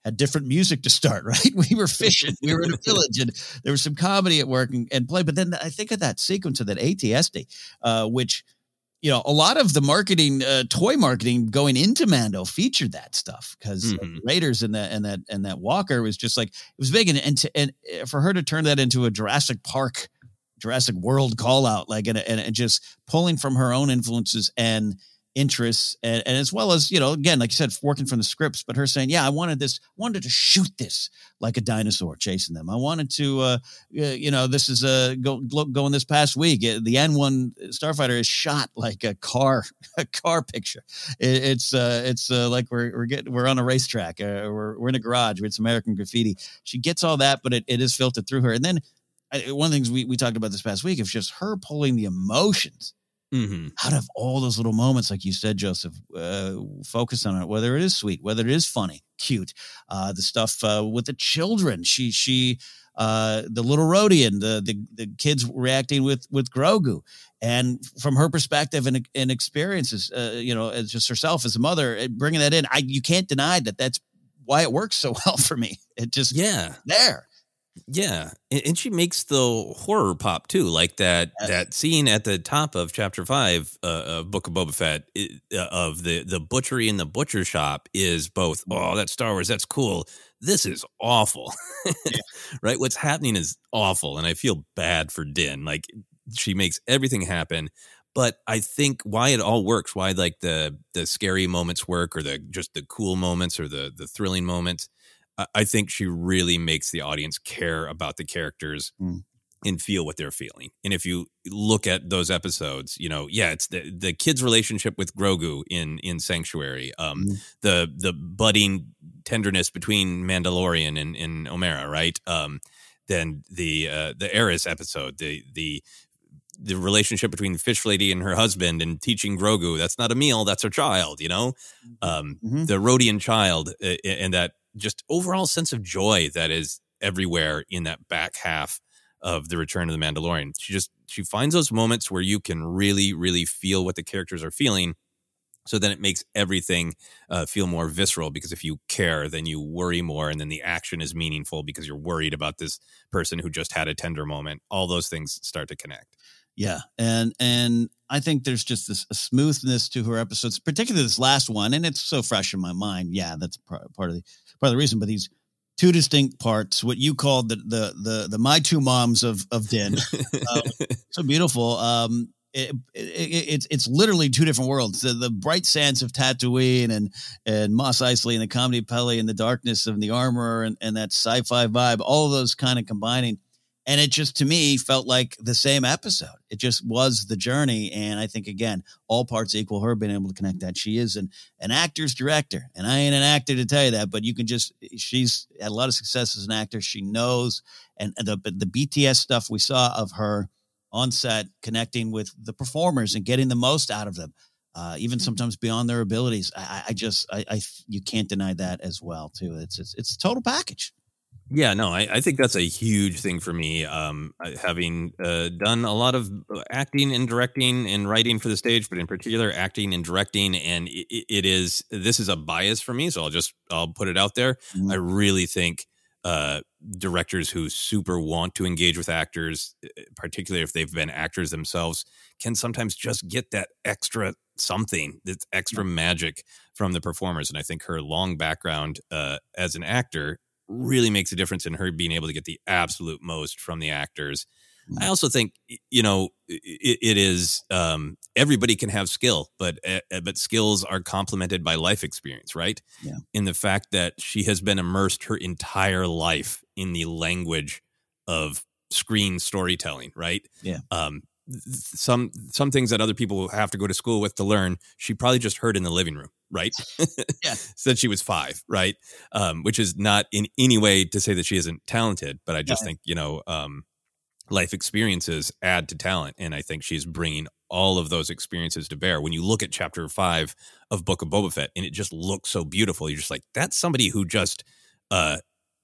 had different music to start, right? We were fishing, we were in a village, and there was some comedy at work and, and play. But then I think of that sequence of that A T S D, uh, which, you know, a lot of the marketing, uh, toy marketing going into Mando featured that stuff because mm-hmm. Raiders and that and that and that Walker was just like it was big, and and, to, and for her to turn that into a Jurassic Park, Jurassic World call out, like and, and, and just pulling from her own influences and interests, and, and as well as, you know, again, like you said, working from the scripts, but her saying, yeah, I wanted this, wanted to shoot this like a dinosaur chasing them. I wanted to, uh, you know, this is a uh, go, going this past week. The N one Starfighter is shot like a car, a car picture. It, it's, uh, it's uh, like we're, we're getting, we're on a racetrack. Uh, we're, we're in a garage. It's American Graffiti. She gets all that, but it, it is filtered through her. And then I, one of the things we, we talked about this past week is just her pulling the emotions Mm-hmm. out of all those little moments, like you said, Joseph, uh, focus on it, whether it is sweet, whether it is funny, cute, uh, the stuff uh, with the children. She, she, uh, the little Rodian, the, the the kids reacting with with Grogu, and from her perspective and and experiences, uh, you know, as just herself as a mother, bringing that in. I you can't deny that that's why it works so well for me. It just yeah there. Yeah, and she makes the horror pop too, like that yes. that scene at the top of chapter five uh, of Book of Boba Fett uh, of the the butchery in the butcher shop is both, oh, that's Star Wars, that's cool. This is awful, yeah. right? What's happening is awful, and I feel bad for Din. Like, she makes everything happen, but I think why it all works, why like the the scary moments work, or the just the cool moments, or the the thrilling moments. I think she really makes the audience care about the characters mm. and feel what they're feeling. And if you look at those episodes, you know, yeah, it's the, the kid's relationship with Grogu in, in Sanctuary, um, mm. the the budding tenderness between Mandalorian and, and Omera, right? Um, then the uh, the Eris episode, the the the relationship between the fish lady and her husband, and teaching Grogu that's not a meal, that's her child, you know, um, mm-hmm. the Rodian child, uh, and that just overall sense of joy that is everywhere in that back half of the Return of the Mandalorian. She just, she finds those moments where you can really, really feel what the characters are feeling. So then it makes everything uh, feel more visceral, because if you care, then you worry more. And then the action is meaningful because you're worried about this person who just had a tender moment. All those things start to connect. Yeah. And, and I think there's just this a smoothness to her episodes, particularly this last one. And it's so fresh in my mind. Yeah. That's part of the, part of the reason, but these two distinct parts, what you called the, the, the, the, my two moms of, of Din, uh, so beautiful. Um, it, it, it, it's, it's literally two different worlds. The, the bright sands of Tatooine and, and Mos Eisley and the comedy of Peli and the darkness of the armor and, and that sci-fi vibe, all of those kind of combining. And it just, to me, felt like the same episode. It just was the journey. And I think, again, all parts equal her being able to connect that. She is an, an actor's director. And I ain't an actor to tell you that, but you can just, she's had a lot of success as an actor. She knows. And the, the B T S stuff we saw of her on set, connecting with the performers and getting the most out of them, uh, even sometimes beyond their abilities. I, I just, I, I, you can't deny that as well, too. It's, it's, it's a total package. Yeah, no, I, I think that's a huge thing for me. Um, having uh, done a lot of acting and directing and writing for the stage, but in particular acting and directing, and it, it is this is a bias for me, so I'll just I'll put it out there. Mm-hmm. I really think uh, directors who super want to engage with actors, particularly if they've been actors themselves, can sometimes just get that extra something, that extra mm-hmm. magic from the performers. And I think her long background uh, as an actor really makes a difference in her being able to get the absolute most from the actors. I also think, you know, it, it is um, everybody can have skill, but uh, but skills are complemented by life experience, right? Yeah. In the fact that she has been immersed her entire life in the language of screen storytelling, right? Yeah. Um, some some things that other people have to go to school with to learn, she probably just heard in the living room, right? Yeah. Since she was five, right? Um, which is not in any way to say that she isn't talented, but I just yeah. think, you know, um, life experiences add to talent. And I think she's bringing all of those experiences to bear. When you look at chapter five of Book of Boba Fett, and it just looks so beautiful, you're just like, that's somebody who just uh,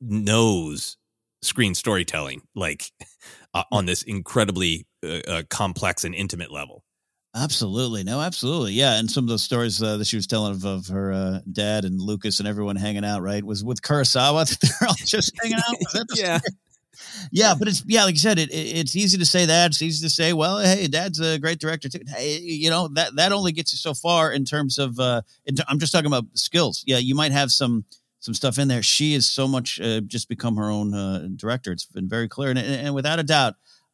knows screen storytelling, like uh, on this incredibly uh, uh, complex and intimate level. Absolutely. No, absolutely. Yeah. And some of those stories uh, that she was telling of, of her uh, dad and Lucas and everyone hanging out, right, was with Kurosawa. That they're all just hanging out. Was that the yeah. story? Yeah. But it's, yeah, like you said, it, it, it's easy to say that. It's easy to say, well, hey, dad's a great director too. Hey, you know, that, that only gets you so far in terms of, uh, in, I'm just talking about skills. Yeah. You might have some, some stuff in there. She is so much uh, just become her own uh, director. It's been very clear. And, and without a doubt,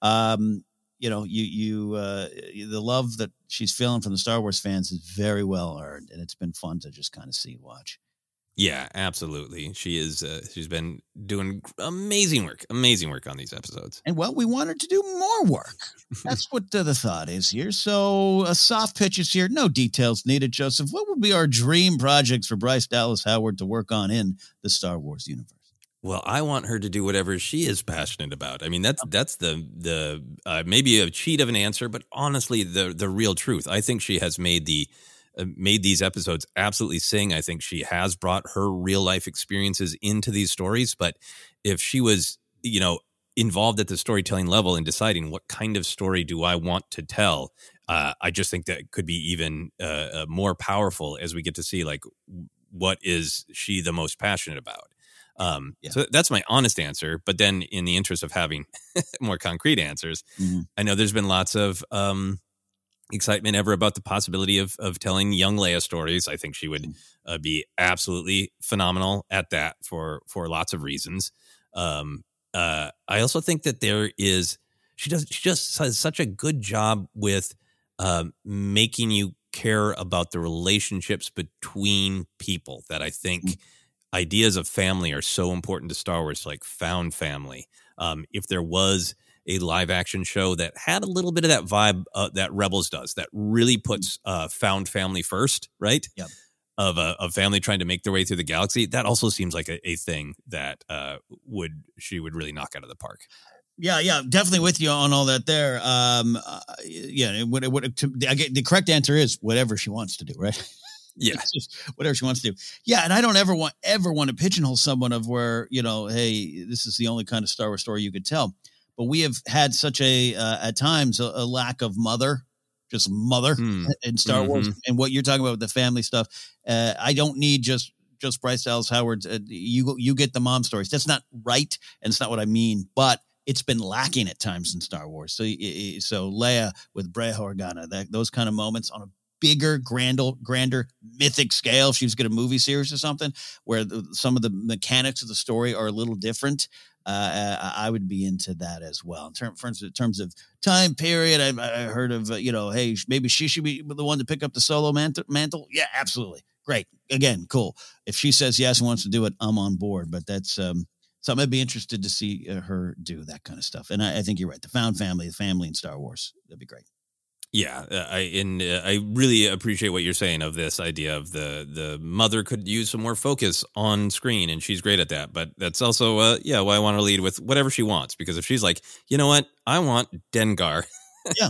um, you know, you, you, uh, the love that she's feeling from the Star Wars fans is very well earned, and it's been fun to just kind of see, watch. Yeah, absolutely. She is, uh, she's been doing amazing work, amazing work on these episodes. And well, we want her to do more work. That's what the, the thought is here. So a soft pitch is here. No details needed, Joseph. What would be our dream projects for Bryce Dallas Howard to work on in the Star Wars universe? Well, I want her to do whatever she is passionate about. I mean, that's that's the the uh, maybe a cheat of an answer, but honestly, the the real truth. I think she has made the uh, made these episodes absolutely sing. I think she has brought her real life experiences into these stories. But if she was, you know, involved at the storytelling level in deciding what kind of story do I want to tell, uh, I just think that could be even uh, uh, more powerful as we get to see like what is she the most passionate about. Um, yeah. So that's my honest answer. But then in the interest of having more concrete answers, mm-hmm. I know there's been lots of um, excitement ever about the possibility of of telling young Leia stories. I think she would uh, be absolutely phenomenal at that for, for lots of reasons. Um, uh, I also think that there is, she does, she just does such a good job with um, making you care about the relationships between people that I think mm-hmm. ideas of family are so important to Star Wars, like found family. Um, if there was a live action show that had a little bit of that vibe uh, that Rebels does, that really puts uh, found family first, right? Yep. Of a of family trying to make their way through the galaxy, that also seems like a, a thing that uh, would she would really knock out of the park. Yeah, yeah, definitely with you on all that there. Um, uh, yeah, what, what, to, I get, the correct answer is whatever she wants to do, right? Yeah, it's just whatever she wants to do. Yeah, and I don't ever want ever want to pigeonhole someone of where, you know, hey, this is the only kind of Star Wars story you could tell. But we have had such a uh, at times a, a lack of mother, just mother mm. in Star mm-hmm. Wars, and what you're talking about with the family stuff. Uh, I don't need just just Bryce Dallas Howard. Uh, you you get the mom stories. That's not right, and it's not what I mean. But it's been lacking at times in Star Wars. So so Leia with Breha Organa, that those kind of moments on a bigger, grander, grander, mythic scale. If she was going to movie series or something where the, some of the mechanics of the story are a little different, uh, I would be into that as well. In, term, in terms of time period, I, I heard of, uh, you know, hey, maybe she should be the one to pick up the solo mantle. mantle. Yeah, absolutely. Great. Again, cool. If she says yes and wants to do it, I'm on board. But that's um, something I'd be interested to see uh, her do, that kind of stuff. And I, I think you're right. The found family, the family in Star Wars, that'd be great. Yeah, uh, I and uh, I really appreciate what you're saying of this idea of the the mother could use some more focus on screen, and she's great at that. But that's also, uh, yeah, why I want to lead with whatever she wants, because if she's like, you know what, I want Dengar yeah.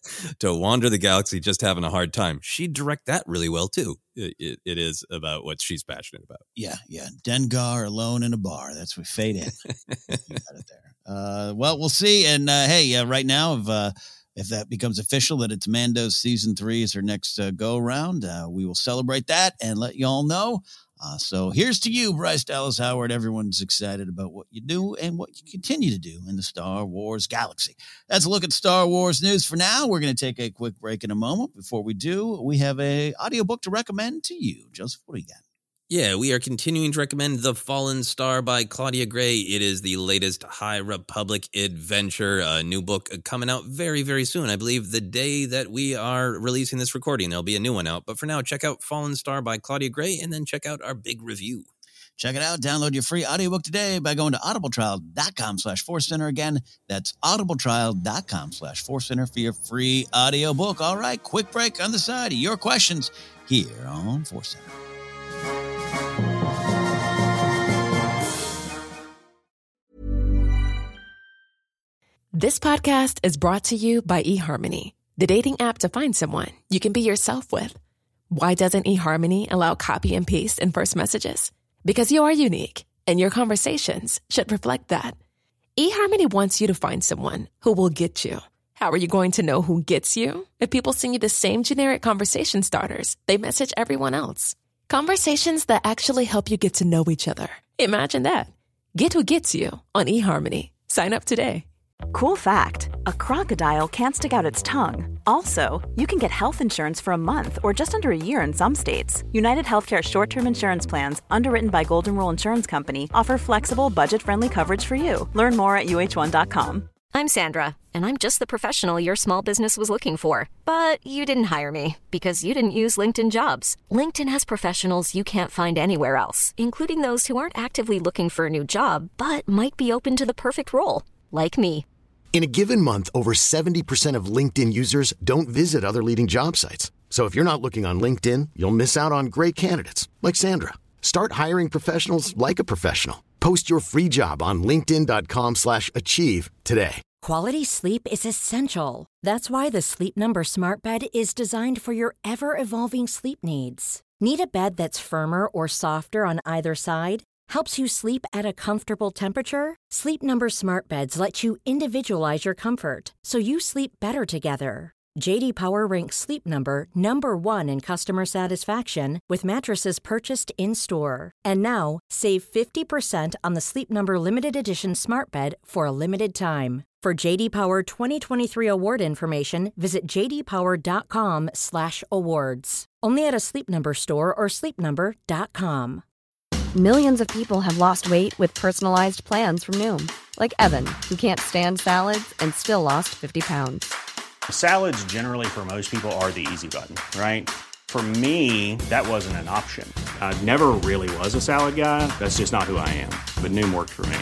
to wander the galaxy just having a hard time, she'd direct that really well too. It, it, it is about what she's passionate about. Yeah, yeah, Dengar alone in a bar. That's what fade in. You got it there. Uh, well, we'll see. And uh, hey, uh, right now, if uh, If that becomes official that it's Mando's season three is her next uh, go around, uh, we will celebrate that and let you all know. Uh, so here's to you, Bryce Dallas Howard. Everyone's excited about what you do and what you continue to do in the Star Wars galaxy. That's a look at Star Wars news for now. We're going to take a quick break in a moment. Before we do, we have a audiobook to recommend to you. Joseph, what do you got? Yeah, we are continuing to recommend The Fallen Star by Claudia Gray. It is the latest High Republic adventure, a new book coming out very, very soon. I believe the day that we are releasing this recording, there'll be a new one out. But for now, check out Fallen Star by Claudia Gray, and then check out our big review. Check it out. Download your free audiobook today by going to audibletrial.com slash Force Center. Again, that's audibletrial.com slash Force Center for your free audiobook. All right, quick break on the side. Your questions here on Force Center. This podcast is brought to you by eHarmony, the dating app to find someone you can be yourself with. Why doesn't eHarmony allow copy and paste in first messages? Because you are unique, and your conversations should reflect that. eHarmony wants you to find someone who will get you. How are you going to know who gets you? If people send you the same generic conversation starters, they message everyone else. Conversations that actually help you get to know each other. Imagine that. Get who gets you on eHarmony. Sign up today. Cool fact, a crocodile can't stick out its tongue. Also, you can get health insurance for a month or just under a year in some states. United Healthcare short-term insurance plans, underwritten by Golden Rule Insurance Company, offer flexible, budget-friendly coverage for you. Learn more at U H one dot com. I'm Sandra, and I'm just the professional your small business was looking for. But you didn't hire me because you didn't use LinkedIn Jobs. LinkedIn has professionals you can't find anywhere else, including those who aren't actively looking for a new job, but might be open to the perfect role, like me. In a given month, over seventy percent of LinkedIn users don't visit other leading job sites. So if you're not looking on LinkedIn, you'll miss out on great candidates like Sandra. Start hiring professionals like a professional. Post your free job on linkedin dot com slash achieve today. Quality sleep is essential. That's why the Sleep Number Smart Bed is designed for your ever-evolving sleep needs. Need a bed that's firmer or softer on either side? Helps you sleep at a comfortable temperature? Sleep Number Smart Beds let you individualize your comfort so you sleep better together. J D Power ranks Sleep Number number one in customer satisfaction with mattresses purchased in-store. And now, save fifty percent on the Sleep Number Limited Edition Smart Bed for a limited time. For J D Power twenty twenty-three award information, visit j d power dot com slash awards. Only at a Sleep Number store or sleep number dot com. Millions of people have lost weight with personalized plans from Noom. Like Evan, who can't stand salads and still lost fifty pounds. Salads generally for most people are the easy button, right? For me, that wasn't an option. I never really was a salad guy. That's just not who I am. But Noom worked for me.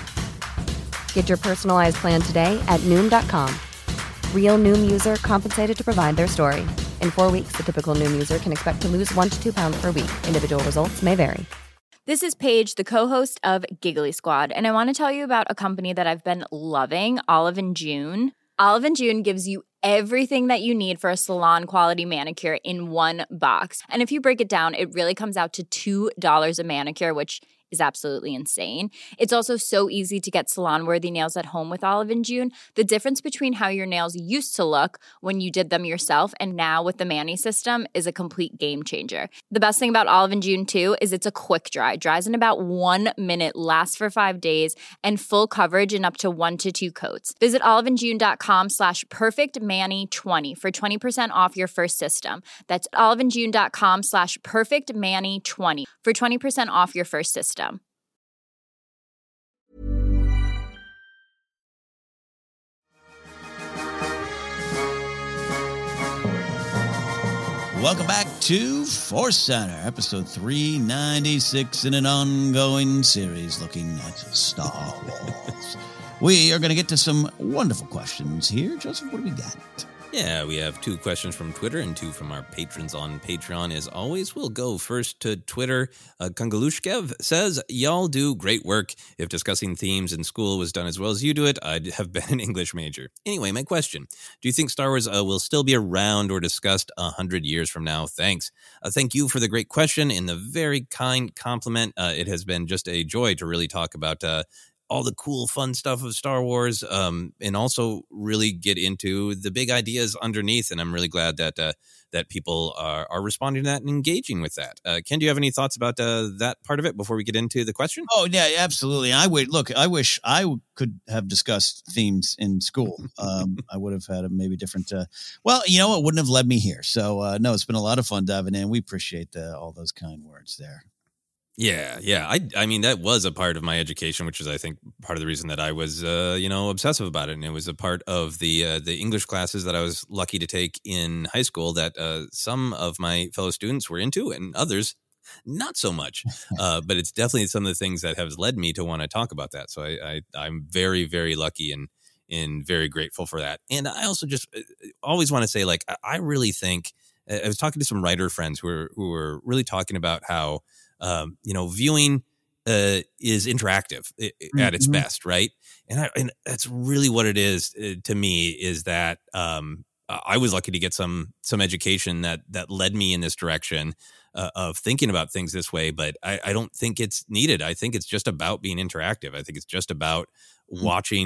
Get your personalized plan today at Noom dot com. Real Noom user compensated to provide their story. In four weeks, the typical Noom user can expect to lose one to two pounds per week. Individual results may vary. This is Paige, the co-host of Giggly Squad, and I want to tell you about a company that I've been loving, Olive and June. Olive and June gives you everything that you need for a salon-quality manicure in one box. And if you break it down, it really comes out to two dollars a manicure, which is absolutely insane. It's also so easy to get salon-worthy nails at home with Olive and June. The difference between how your nails used to look when you did them yourself and now with the Mani system is a complete game changer. The best thing about Olive and June, too, is it's a quick dry. Dries in about one minute, lasts for five days, and full coverage in up to one to two coats. Visit oliveandjune.com slash perfectmani20 for twenty percent off your first system. That's oliveandjune.com slash perfectmani20 for twenty percent off your first system. Welcome back to Force Center, episode three ninety-six in an ongoing series looking at Star Wars. We are going to get to some wonderful questions here. Joseph, what do we got? Yeah, we have two questions from Twitter and two from our patrons on Patreon. As always, we'll go first to Twitter. Uh, Kungalushkev says, y'all do great work. If discussing themes in school was done as well as you do it, I'd have been an English major. Anyway, my question. Do you think Star Wars uh, will still be around or discussed a hundred years from now? Thanks. Uh, thank you for the great question and the very kind compliment. Uh, it has been just a joy to really talk about uh all the cool, fun stuff of Star Wars, um, and also really get into the big ideas underneath. And I'm really glad that uh, that people are, are responding to that and engaging with that. Uh, Ken, do you have any thoughts about uh, that part of it before we get into the question? Oh, yeah, absolutely. I would look, I wish I could have discussed themes in school. Um, I would have had a maybe different, uh, well, you know, it wouldn't have led me here. So, uh, no, it's been a lot of fun diving in. We appreciate the, all those kind words there. Yeah, yeah. I I mean, that was a part of my education, which is, I think, part of the reason that I was, uh, you know, obsessive about it. And it was a part of the uh, the English classes that I was lucky to take in high school that uh, some of my fellow students were into and others not so much. Uh, but it's definitely some of the things that have led me to want to talk about that. So I, I, I'm very, very lucky and, and very grateful for that. And I also just always want to say, like, I really think, I was talking to some writer friends who were, who were really talking about how, Um, you know, viewing uh, is interactive at mm-hmm. its best, right? And, I, and that's really what it is uh, to me. Is that um, I was lucky to get some some education that that led me in this direction uh, of thinking about things this way. But I, I don't think it's needed. I think it's just about being interactive. I think it's just about mm-hmm. watching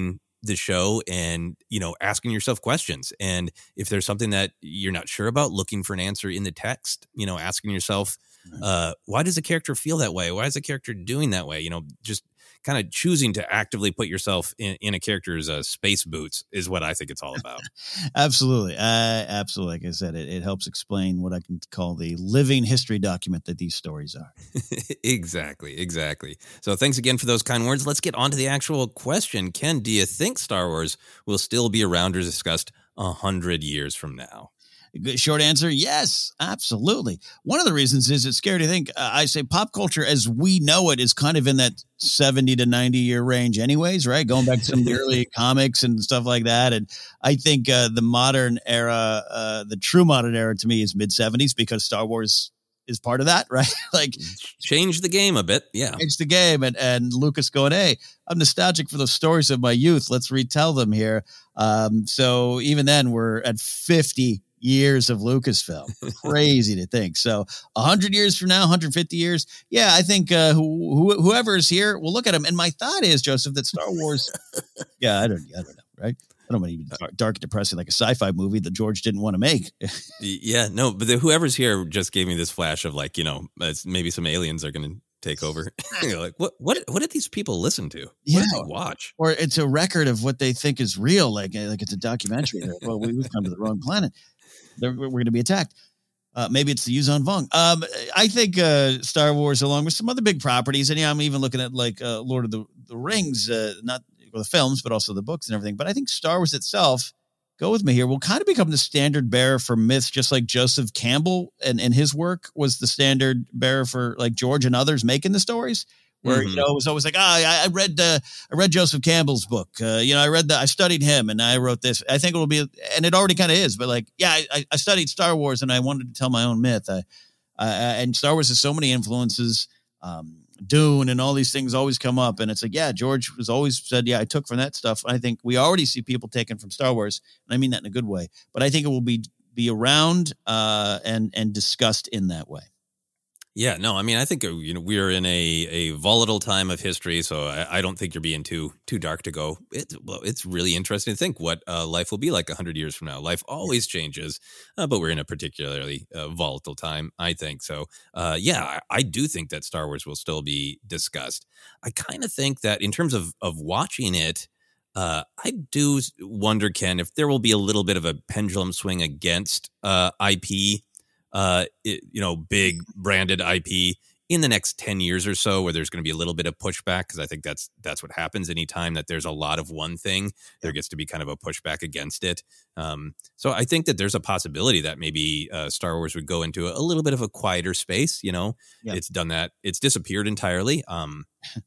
the show and, you know, asking yourself questions. And if there's something that you're not sure about, looking for an answer in the text, you know, asking yourself, uh, why does a character feel that way? Why is a character doing that way? You know, just kind of choosing to actively put yourself in, in a character's uh, space boots is what I think it's all about. Absolutely. Uh, absolutely. Like I said, it, it helps explain what I can call the living history document that these stories are. Exactly. Exactly. So thanks again for those kind words. Let's get on to the actual question. Ken, do you think Star Wars will still be around or discussed a hundred years from now? Good short answer, yes, absolutely. One of the reasons is it's scary to think. Uh, I say pop culture as we know it is kind of in that seventy to ninety year range anyways, right? Going back to some of the early comics and stuff like that. And I think uh, the modern era, uh, the true modern era to me is mid seventies because Star Wars is part of that, right? Like change the game a bit. Yeah. Change the game. And, and Lucas going, hey, I'm nostalgic for those stories of my youth. Let's retell them here. Um, so even then we're at fifty years of Lucasfilm. Crazy to think. So a hundred years from now, one hundred fifty years. Yeah, I think uh, who, who, whoever is here will look at him. And my thought is, Joseph, that Star Wars. yeah, I don't, I don't know, right? I don't want to even dark, dark and depressing like a sci-fi movie that George didn't want to make. Yeah, no, but the, whoever's here just gave me this flash of like, you know, it's, maybe some aliens are going to take over. You're like, what, what, what did these people listen to? What yeah. did they watch? Or it's a record of what they think is real. Like, like it's a documentary. Well, we've come to the wrong planet. They're, we're going to be attacked. Uh, maybe it's the Yuuzhan Vong. Um, I think uh, Star Wars, along with some other big properties, and yeah, I'm even looking at like uh, Lord of the, the Rings, uh, not well, the films, but also the books and everything. But I think Star Wars itself, go with me here, will kind of become the standard bearer for myths, just like Joseph Campbell and, and his work was the standard bearer for like George and others making the stories. Where, mm-hmm. you know, it was always like, oh, I, I read, uh, I read Joseph Campbell's book. Uh, you know, I read that, I studied him and I wrote this. I think it will be, and it already kind of is, but like, yeah, I, I studied Star Wars and I wanted to tell my own myth. I, I, and Star Wars has so many influences, um, Dune and all these things always come up. And it's like, yeah, George was always said, yeah, I took from that stuff. I think we already see people taken from Star Wars. And I mean that in a good way, but I think it will be, be around, uh, and, and discussed in that way. Yeah, no, I mean, I think, you know, we're in a, a volatile time of history, so I, I don't think you're being too too dark to go. It, well, it's really interesting to think what uh, life will be like one hundred years from now. Life always changes, uh, but we're in a particularly uh, volatile time, I think. So, uh, yeah, I, I do think that Star Wars will still be discussed. I kind of think that in terms of, of watching it, uh, I do wonder, Ken, if there will be a little bit of a pendulum swing against uh, I P. Uh, it, you know, big branded I P in the next ten years or so, where there's going to be a little bit of pushback, because I think that's that's what happens anytime that there's a lot of one thing, there gets to be kind of a pushback against it. Um, so I think that there's a possibility that maybe uh, Star Wars would go into a, a little bit of a quieter space. You know, yeah. It's done that. It's disappeared entirely. Um,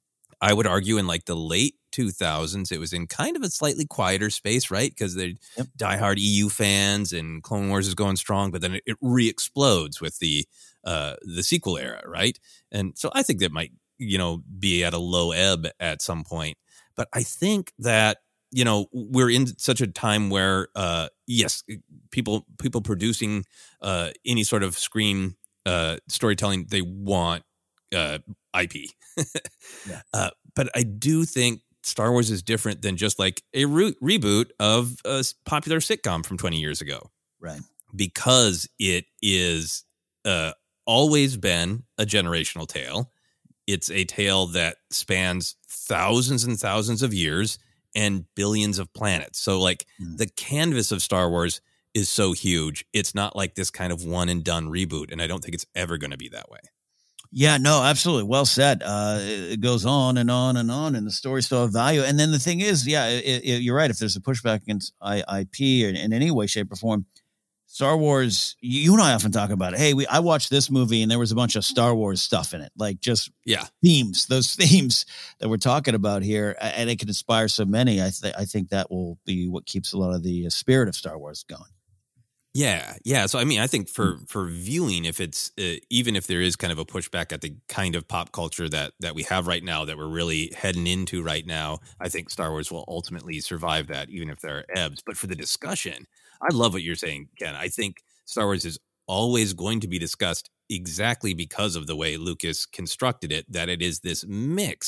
I would argue in like the late two thousands, it was in kind of a slightly quieter space, right? Because they're yep. diehard E U fans and Clone Wars is going strong, but then it, it re-explodes with the uh, the sequel era, right? And so I think that might, you know, be at a low ebb at some point. But I think that, you know, we're in such a time where, uh, yes, people people producing uh, any sort of screen uh, storytelling, they want uh, I P. yeah. uh, but I do think Star Wars is different than just like a re- reboot of a popular sitcom from twenty years ago. Right. Because it is uh, always been a generational tale. It's a tale that spans thousands and thousands of years and billions of planets. So like mm. the canvas of Star Wars is so huge. It's not like this kind of one and done reboot. And I don't think it's ever going to be that way. Yeah, no, absolutely. Well said. Uh, it goes on and on and on, and the stories still have value. And then the thing is, yeah, it, it, you're right. If there's a pushback against I P or in any way, shape, or form, Star Wars, you and I often talk about it. Hey, we I watched this movie and there was a bunch of Star Wars stuff in it, like just yeah themes, those themes that we're talking about here, and it can inspire so many. I, th- I think that will be what keeps a lot of the spirit of Star Wars going. Yeah, yeah. So I mean, I think for for viewing, if it's uh, even if there is kind of a pushback at the kind of pop culture that that we have right now, that we're really heading into right now, I think Star Wars will ultimately survive that, even if there are ebbs. But for the discussion, I love what you're saying, Ken. I think Star Wars is always going to be discussed exactly because of the way Lucas constructed it, that it is this mix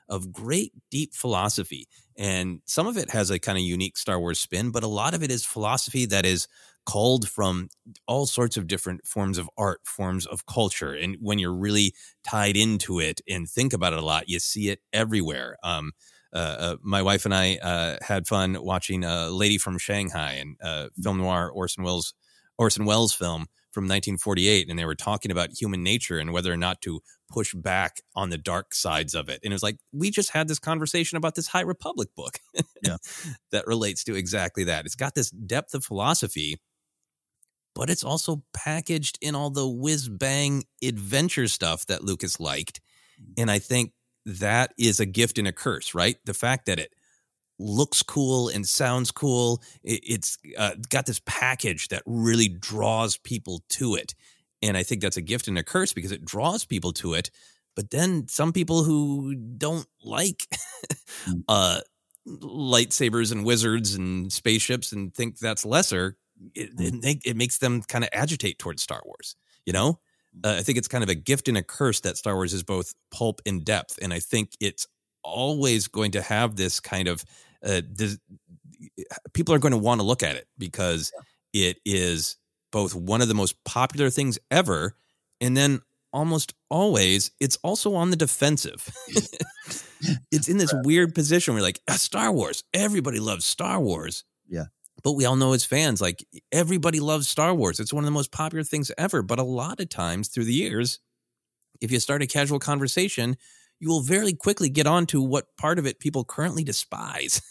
of great deep philosophy. And some of it has a kind of unique Star Wars spin, but a lot of it is philosophy that is culled from all sorts of different forms of art, forms of culture. And when you're really tied into it and think about it a lot, you see it everywhere. Um, uh, uh, my wife and I uh, had fun watching uh, Lady from Shanghai, and uh, film noir Orson Welles, Orson Welles film from nineteen forty-eight. And they were talking about human nature and whether or not to push back on the dark sides of it. And it was like, we just had this conversation about this High Republic book yeah. that relates to exactly that. It's got this depth of philosophy, but it's also packaged in all the whiz-bang adventure stuff that Lucas liked. And I think that is a gift and a curse, right? The fact that it looks cool and sounds cool, it's uh, got this package that really draws people to it. And I think that's a gift and a curse because it draws people to it. But then some people who don't like uh, lightsabers and wizards and spaceships and think that's lesser, It, it, it makes them kind of agitate towards Star Wars, you know? Uh, I think it's kind of a gift and a curse that Star Wars is both pulp and depth. And I think it's always going to have this kind of, uh, this, people are going to want to look at it because it is both one of the most popular things ever. And then almost always it's also on the defensive. It's in this weird position where like, ah, Star Wars, everybody loves Star Wars. Yeah. But we all know as fans, like everybody loves Star Wars. It's one of the most popular things ever. But a lot of times through the years, if you start a casual conversation, you will very quickly get on to what part of it people currently despise.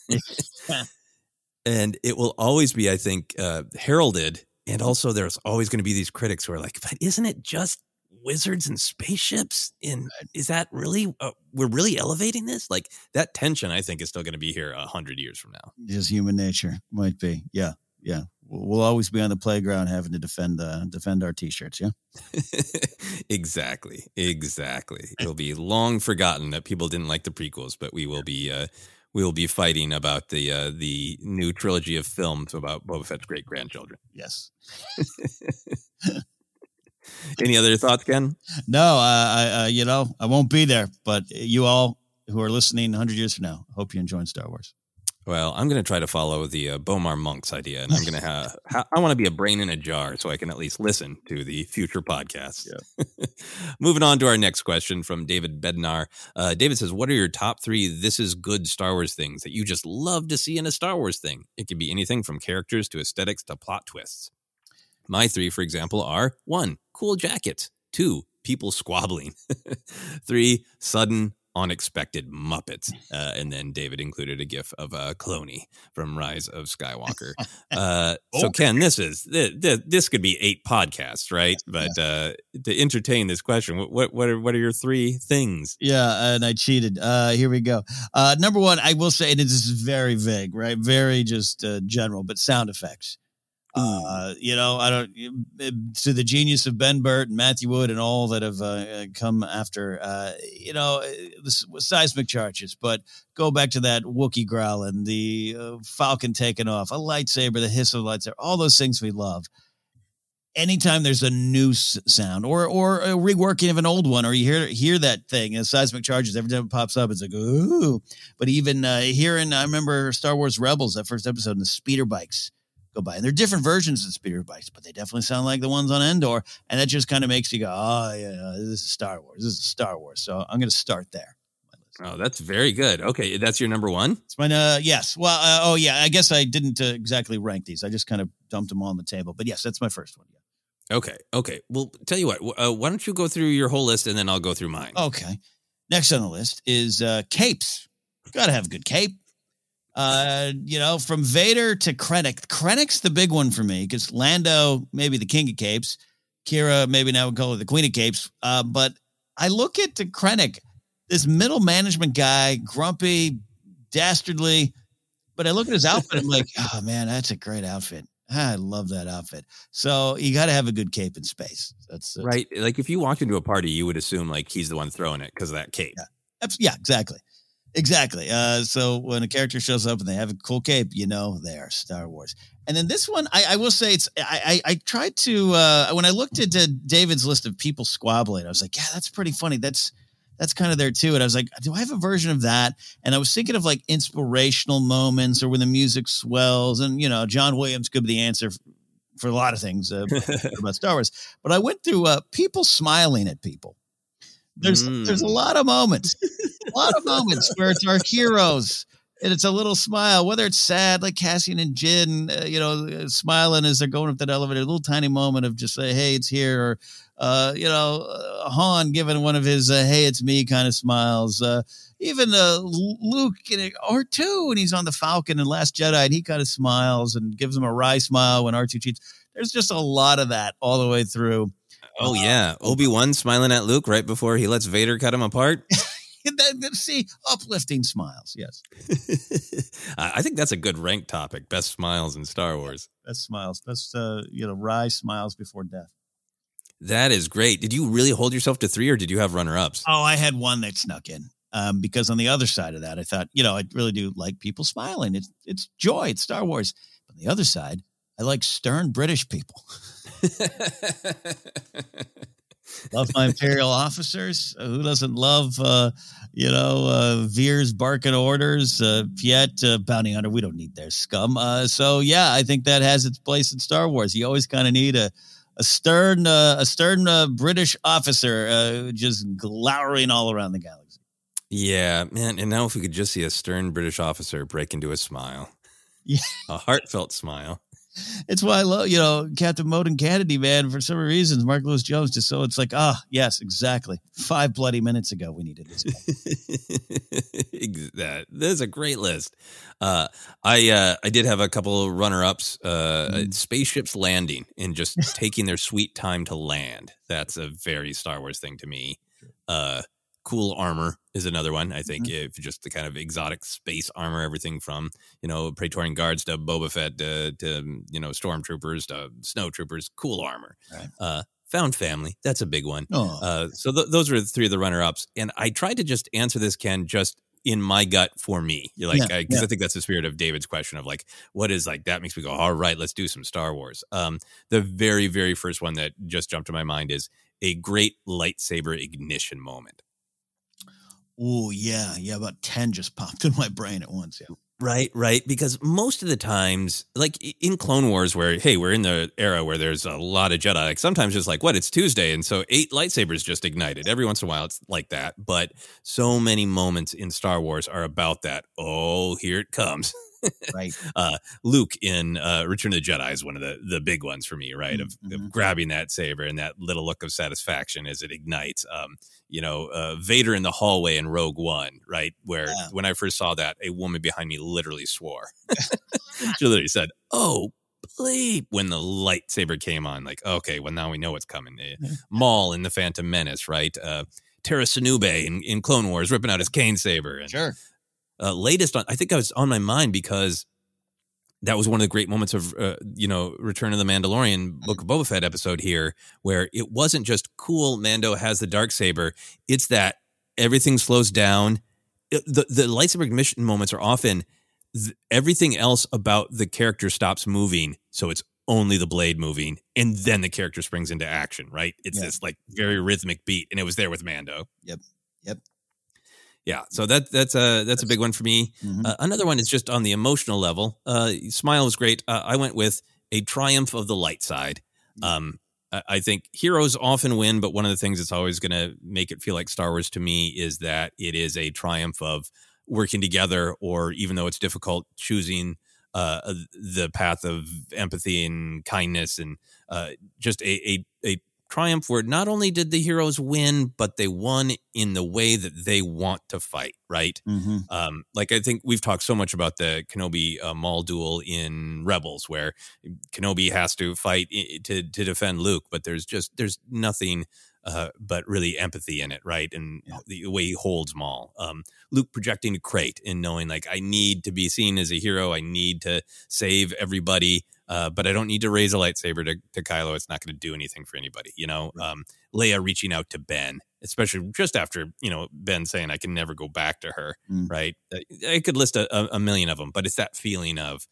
And it will always be, I think, uh, heralded. And also there's always going to be these critics who are like, but isn't it just wizards and spaceships? And is that really, uh, we're really elevating this? Like that tension, I think, is still going to be here a hundred years from now. Just human nature might be. Yeah. Yeah. We'll always be on the playground having to defend, uh, defend our t-shirts. Yeah. Exactly. Exactly. It'll be long forgotten that people didn't like the prequels, but we will be, uh, we will be fighting about the, uh, the new trilogy of films about Boba Fett's great grandchildren. Yes. Any other thoughts, Ken? No, uh, I, uh, you know, I won't be there, but you all who are listening one hundred years from now, hope you enjoyed Star Wars. Well, I'm going to try to follow the uh, Bomar Monks idea, and I'm going to have, ha- I want to be a brain in a jar so I can at least listen to the future podcasts. Yeah. Moving on to our next question from David Bednar. Uh, David says, what are your top three This Is Good Star Wars things that you just love to see in a Star Wars thing? It could be anything from characters to aesthetics to plot twists. My three, for example, are one, cool jackets, two, people squabbling, three, sudden, unexpected Muppets. Uh, and then David included a gif of uh, Cloney from Rise of Skywalker. Uh, so, okay. Ken, this is this, this could be eight podcasts, right? But uh, to entertain this question, what what what are, what are your three things? Yeah, and I cheated. Uh, here we go. Uh, number one, I will say, and this is very vague, right? Very just uh, general, but sound effects. Uh, you know, I don't, to the genius of Ben Burt and Matthew Wood and all that have uh, come after, uh, you know, the seismic charges, but go back to that Wookiee growling, the uh, Falcon taking off, a lightsaber, the hiss of the lightsaber, all those things we love. Anytime there's a new s- sound or, or a reworking of an old one, or you hear, hear that thing, and seismic charges, every time it pops up, it's like, ooh, but even uh, hearing, I remember Star Wars Rebels, that first episode, and the speeder bikes go by, and they're different versions of speeder bikes, but they definitely sound like the ones on Endor, and that just kind of makes you go, oh yeah, this is Star Wars. This is Star Wars. So I'm going to start there. Oh, that's very good. Okay, that's your number one? It's my uh, yes. Well, uh, oh yeah, I guess I didn't uh, exactly rank these. I just kind of dumped them all on the table. But yes, that's my first one. Yeah. Okay. Okay. Well, tell you what. Uh, why don't you go through your whole list and then I'll go through mine. Okay. Next on the list is uh, capes. Got to have a good cape. Uh, you know, from Vader to Krennic. Krennic's the big one for me because Lando, maybe the king of capes. Kira, maybe now we call her the queen of capes. Uh, but I look at the Krennic, this middle management guy, grumpy, dastardly. But I look at his outfit, I'm like, oh man, that's a great outfit. I love that outfit. So you got to have a good cape in space. That's, that's right. Like if you walked into a party, you would assume like he's the one throwing it because of that cape. Yeah, yeah, exactly. Exactly. Uh, so when a character shows up and they have a cool cape, you know, they are Star Wars. And then this one, I, I will say it's, I, I, I tried to, uh, when I looked at uh, David's list of people squabbling, I was like, yeah, that's pretty funny. That's, that's kind of there too. And I was like, do I have a version of that? And I was thinking of like inspirational moments or when the music swells, and you know, John Williams could be the answer for, for a lot of things uh, about Star Wars. But I went through uh, people smiling at people. There's mm. there's a lot of moments, a lot of moments where it's our heroes. And it's a little smile, whether it's sad, like Cassian and Jyn, uh, you know, smiling as they're going up that elevator, a little tiny moment of just say, hey, it's here. Or, uh, you know, uh, Han giving one of his, uh, hey, it's me kind of smiles. Uh, even uh, Luke in R two when he's on the Falcon in Last Jedi, and he kind of smiles and gives him a wry smile when R two cheats. There's just a lot of that all the way through. Oh, yeah. Obi-Wan smiling at Luke right before he lets Vader cut him apart. See, uplifting smiles. Yes. I think that's a good rank topic. Best smiles in Star Wars. Best smiles. Best, uh, you know, wry smiles before death. That is great. Did you really hold yourself to three, or did you have runner-ups? Oh, I had one that snuck in. Um, because on the other side of that, I thought, you know, I really do like people smiling. It's it's joy. It's Star Wars. But on the other side, I like stern British people. Love my Imperial officers. Uh, who doesn't love, uh, you know, uh, Veer's barking orders, uh, Piet, uh, bounty hunter. We don't need their scum. Uh, so, yeah, I think that has its place in Star Wars. You always kind of need a, a stern, uh, a stern uh, British officer uh, just glowering all around the galaxy. Yeah, man. And now if we could just see a stern British officer break into a smile, yeah, a heartfelt smile. It's why I love, you know, Captain Moden Kennedy, man, for some reasons, Mark Lewis Jones, just so it's like, ah, oh, yes, exactly. Five bloody minutes ago, we needed this. that That's a great list. Uh, I uh, I did have a couple of runner-ups. Uh, mm. Spaceships landing and just taking their sweet time to land. That's a very Star Wars thing to me. Uh, cool armor is another one. I think mm-hmm. if just the kind of exotic space armor, everything from, you know, Praetorian Guards to Boba Fett to, to you know, Stormtroopers to Snowtroopers, cool armor. Right. Uh, found family. That's a big one. Oh. Uh, so th- those are the three of the runner-ups. And I tried to just answer this, Ken, just in my gut for me. You're like, because yeah, I, yeah. I think that's the spirit of David's question of like, what is like, that makes me go, all right, let's do some Star Wars. Um, the very, very first one that just jumped to my mind is a great lightsaber ignition moment. Oh, yeah. Yeah. About ten just popped in my brain at once. Yeah. Right. Right. Because most of the times, like in Clone Wars, where, hey, we're in the era where there's a lot of Jedi, like sometimes just like, what, it's Tuesday. And so eight lightsabers just ignited. Every once in a while, it's like that. But so many moments in Star Wars are about that. Oh, here it comes. Right. uh, Luke in uh, Return of the Jedi is one of the, the big ones for me, right? Mm-hmm. Of, of grabbing that saber and that little look of satisfaction as it ignites. Um, you know, uh, Vader in the hallway in Rogue One, right? Where yeah. when I first saw that, a woman behind me literally swore. She literally said, oh, bleep, when the lightsaber came on. Like, okay, well, now we know what's coming. Uh, Maul in The Phantom Menace, right? Uh, Tara Sinube in, in Clone Wars ripping out his cane saber. And, sure. Uh, latest on, I think I was on my mind because that was one of the great moments of, uh, you know, Return of the Mandalorian Book of Boba Fett episode here, where it wasn't just cool, Mando has the Darksaber. It's that everything slows down. It, the, the lightsaber ignition moments are often th- everything else about the character stops moving. So it's only the blade moving. And then the character springs into action, right? It's yeah. this like very rhythmic beat. And it was there with Mando. Yep. Yep. Yeah, so that that's a that's a big one for me. Mm-hmm. Uh, another one is just on the emotional level. Uh, Smile was great. Uh, I went with a triumph of the light side. Um, I, I think heroes often win, but one of the things that's always going to make it feel like Star Wars to me is that it is a triumph of working together, or even though it's difficult, choosing uh, the path of empathy and kindness, and uh, just a, a a triumph where not only did the heroes win, but they won in the way that they want to fight, right? Mm-hmm. Um, like I think we've talked so much about the Kenobi uh, Maul duel in Rebels, where Kenobi has to fight to to defend Luke, but there's just there's nothing uh, but really empathy in it, right? And yeah. the way he holds Maul. Um, Luke projecting a crate and knowing like I need to be seen as a hero, I need to save everybody. Uh, but I don't need to raise a lightsaber to, to Kylo. It's not going to do anything for anybody, you know. Right. Um, Leia reaching out to Ben, especially just after, you know, Ben saying, I can never go back to her, mm. right? I could list a, a million of them, but it's that feeling of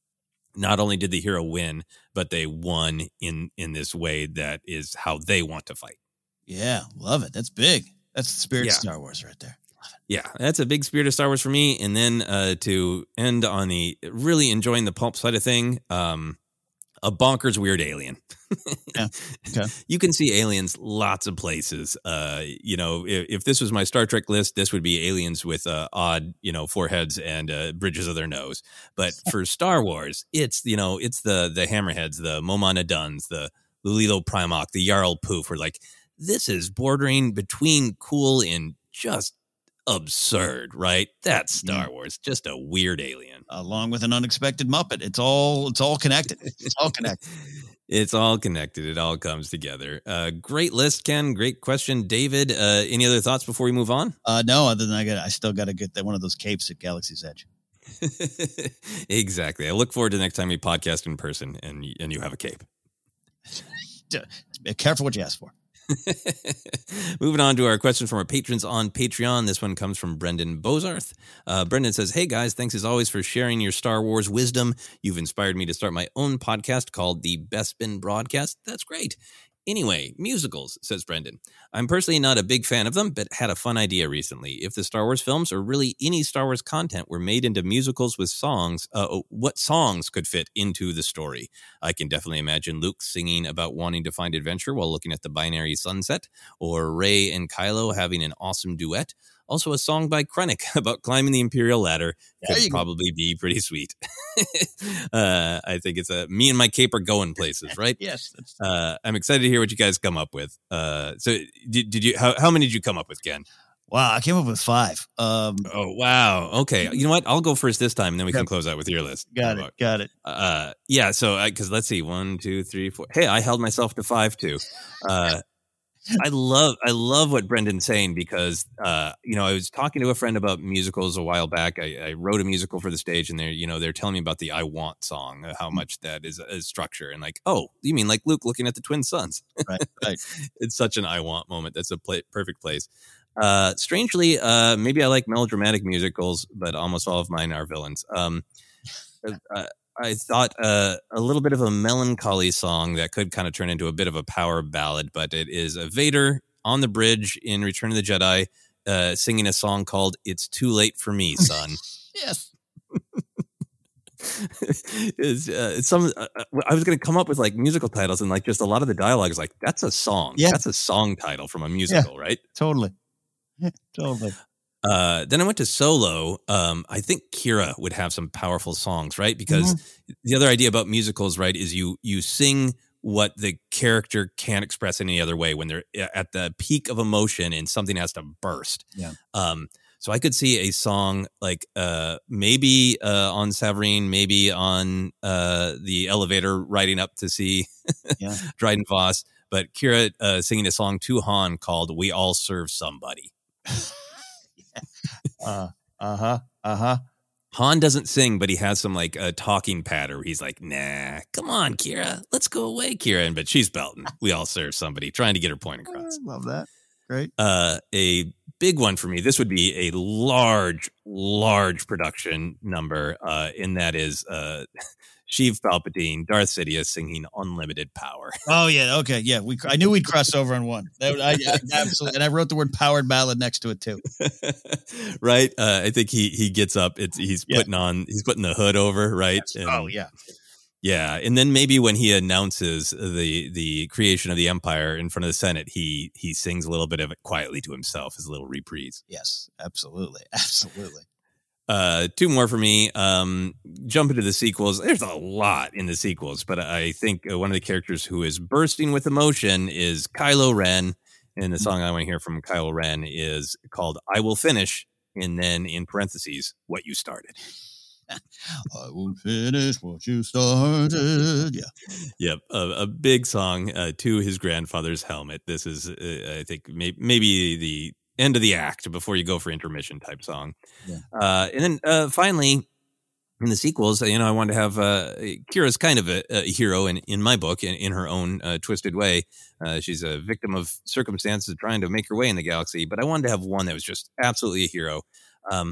not only did the hero win, but they won in, in this way that is how they want to fight. Yeah, love it. That's big. That's the spirit Yeah. of Star Wars right there. Yeah, that's a big spirit of Star Wars for me. And then uh, to end on the really enjoying the pulp side of thing, um, a bonkers weird alien. Yeah. Okay. You can see aliens lots of places. Uh, you know, if, if this was my Star Trek list, this would be aliens with uh, odd, you know, foreheads and uh, bridges of their nose. But for Star Wars, it's, you know, it's the the hammerheads, the Momana Duns, the Lulilo Primarch, the Jarl Poof. We're like, this is bordering between cool and just absurd, right? That's Star Wars, just a weird alien. Along with an unexpected Muppet. It's all it's all connected. It's all connected. It's all connected. It all comes together. Uh, great list, Ken. Great question, David. Uh, any other thoughts before we move on? Uh, no, other than I got, I still got to get that one of those capes at Galaxy's Edge. Exactly. I look forward to the next time we podcast in person and and you have a cape. Be careful what you ask for. Moving on to our question from our patrons on Patreon. This one comes from Brendan Bozarth. Uh, Brendan says, hey guys, thanks as always for sharing your Star Wars wisdom. You've inspired me to start my own podcast called the Bespin Broadcast. That's great. Anyway, musicals, says Brendan. I'm personally not a big fan of them, but had a fun idea recently. If the Star Wars films, or really any Star Wars content, were made into musicals with songs, uh, what songs could fit into the story? I can definitely imagine Luke singing about wanting to find adventure while looking at the binary sunset, or Rey and Kylo having an awesome duet. Also, a song by Krennic about climbing the Imperial ladder could probably go. be pretty sweet. uh, I think it's a me and my cape are going places, right? Yes. Uh, I'm excited to hear what you guys come up with. Uh, so, did, did you? How, how many did you come up with, Ken? Wow, I came up with five. Um, oh, wow. Okay. You know what? I'll go first this time, and then we yep. can close out with your list. Got it. Got it. Uh, yeah. So, because let's see, one, two, three, four. Hey, I held myself to five too. Uh, I love I love what Brendan's saying because uh, you know, I was talking to a friend about musicals a while back. I, I wrote a musical for the stage, and they're you know they're telling me about the "I Want" song, how much that is a structure, and like, oh, you mean like Luke looking at the twin suns? Right, right. It's such an "I Want" moment. That's a play, perfect place. Uh, strangely, uh, maybe I like melodramatic musicals, but almost all of mine are villains. Um, uh, I thought uh, a little bit of a melancholy song that could kind of turn into a bit of a power ballad, but it is a Vader on the bridge in Return of the Jedi uh, singing a song called "It's Too Late for Me, Son." Yes. it's, uh, it's some. Uh, I was going to come up with like musical titles, and like just a lot of the dialogue is like, "That's a song. Yeah. That's a song title from a musical, yeah, right?" Totally. Yeah, totally. Uh, then I went to Solo. Um, I think Kira would have some powerful songs, right? Because mm-hmm. the other idea about musicals, right, is you you sing what the character can't express any other way when they're at the peak of emotion and something has to burst. Yeah. Um, so I could see a song like uh, maybe uh, on Savareen, maybe on uh, the elevator riding up to see yeah. Dryden Voss, but Kira uh, singing a song to Han called "We All Serve Somebody." uh uh-huh uh-huh Han doesn't sing, but he has some like a talking patter where he's like, nah, come on, Kira, let's go away, Kira. And but she's belting. We all serve somebody, trying to get her point across. I love that. Great. Uh a big one for me, this would be a large large production number, uh and that is uh Sheev Palpatine, Darth Sidious singing "Unlimited Power." Oh yeah, okay, yeah. We I knew we'd cross over on one. That, I, I, absolutely, and I wrote the word "powered ballad" next to it too. Right, uh, I think he he gets up. It's he's yeah. putting on he's putting the hood over, right? Yes. And, oh yeah, yeah. And then maybe when he announces the the creation of the Empire in front of the Senate, he he sings a little bit of it quietly to himself as a little reprise. Yes, absolutely, absolutely. Uh, two more for me. Um, jump into the sequels. There's a lot in the sequels, but I think uh, one of the characters who is bursting with emotion is Kylo Ren. And the song I want to hear from Kylo Ren is called "I Will Finish," and then in parentheses, "What You Started." I will finish what you started. Yeah. Yep. A, a big song uh, to his grandfather's helmet. This is, uh, I think, may- maybe the end of the act before you go for intermission type song. Yeah. Uh, and then uh, finally, in the sequels, you know, I wanted to have uh, Kira's kind of a, a hero in, in my book in, in her own uh, twisted way. Uh, she's a victim of circumstances trying to make her way in the galaxy, but I wanted to have one that was just absolutely a hero. Um,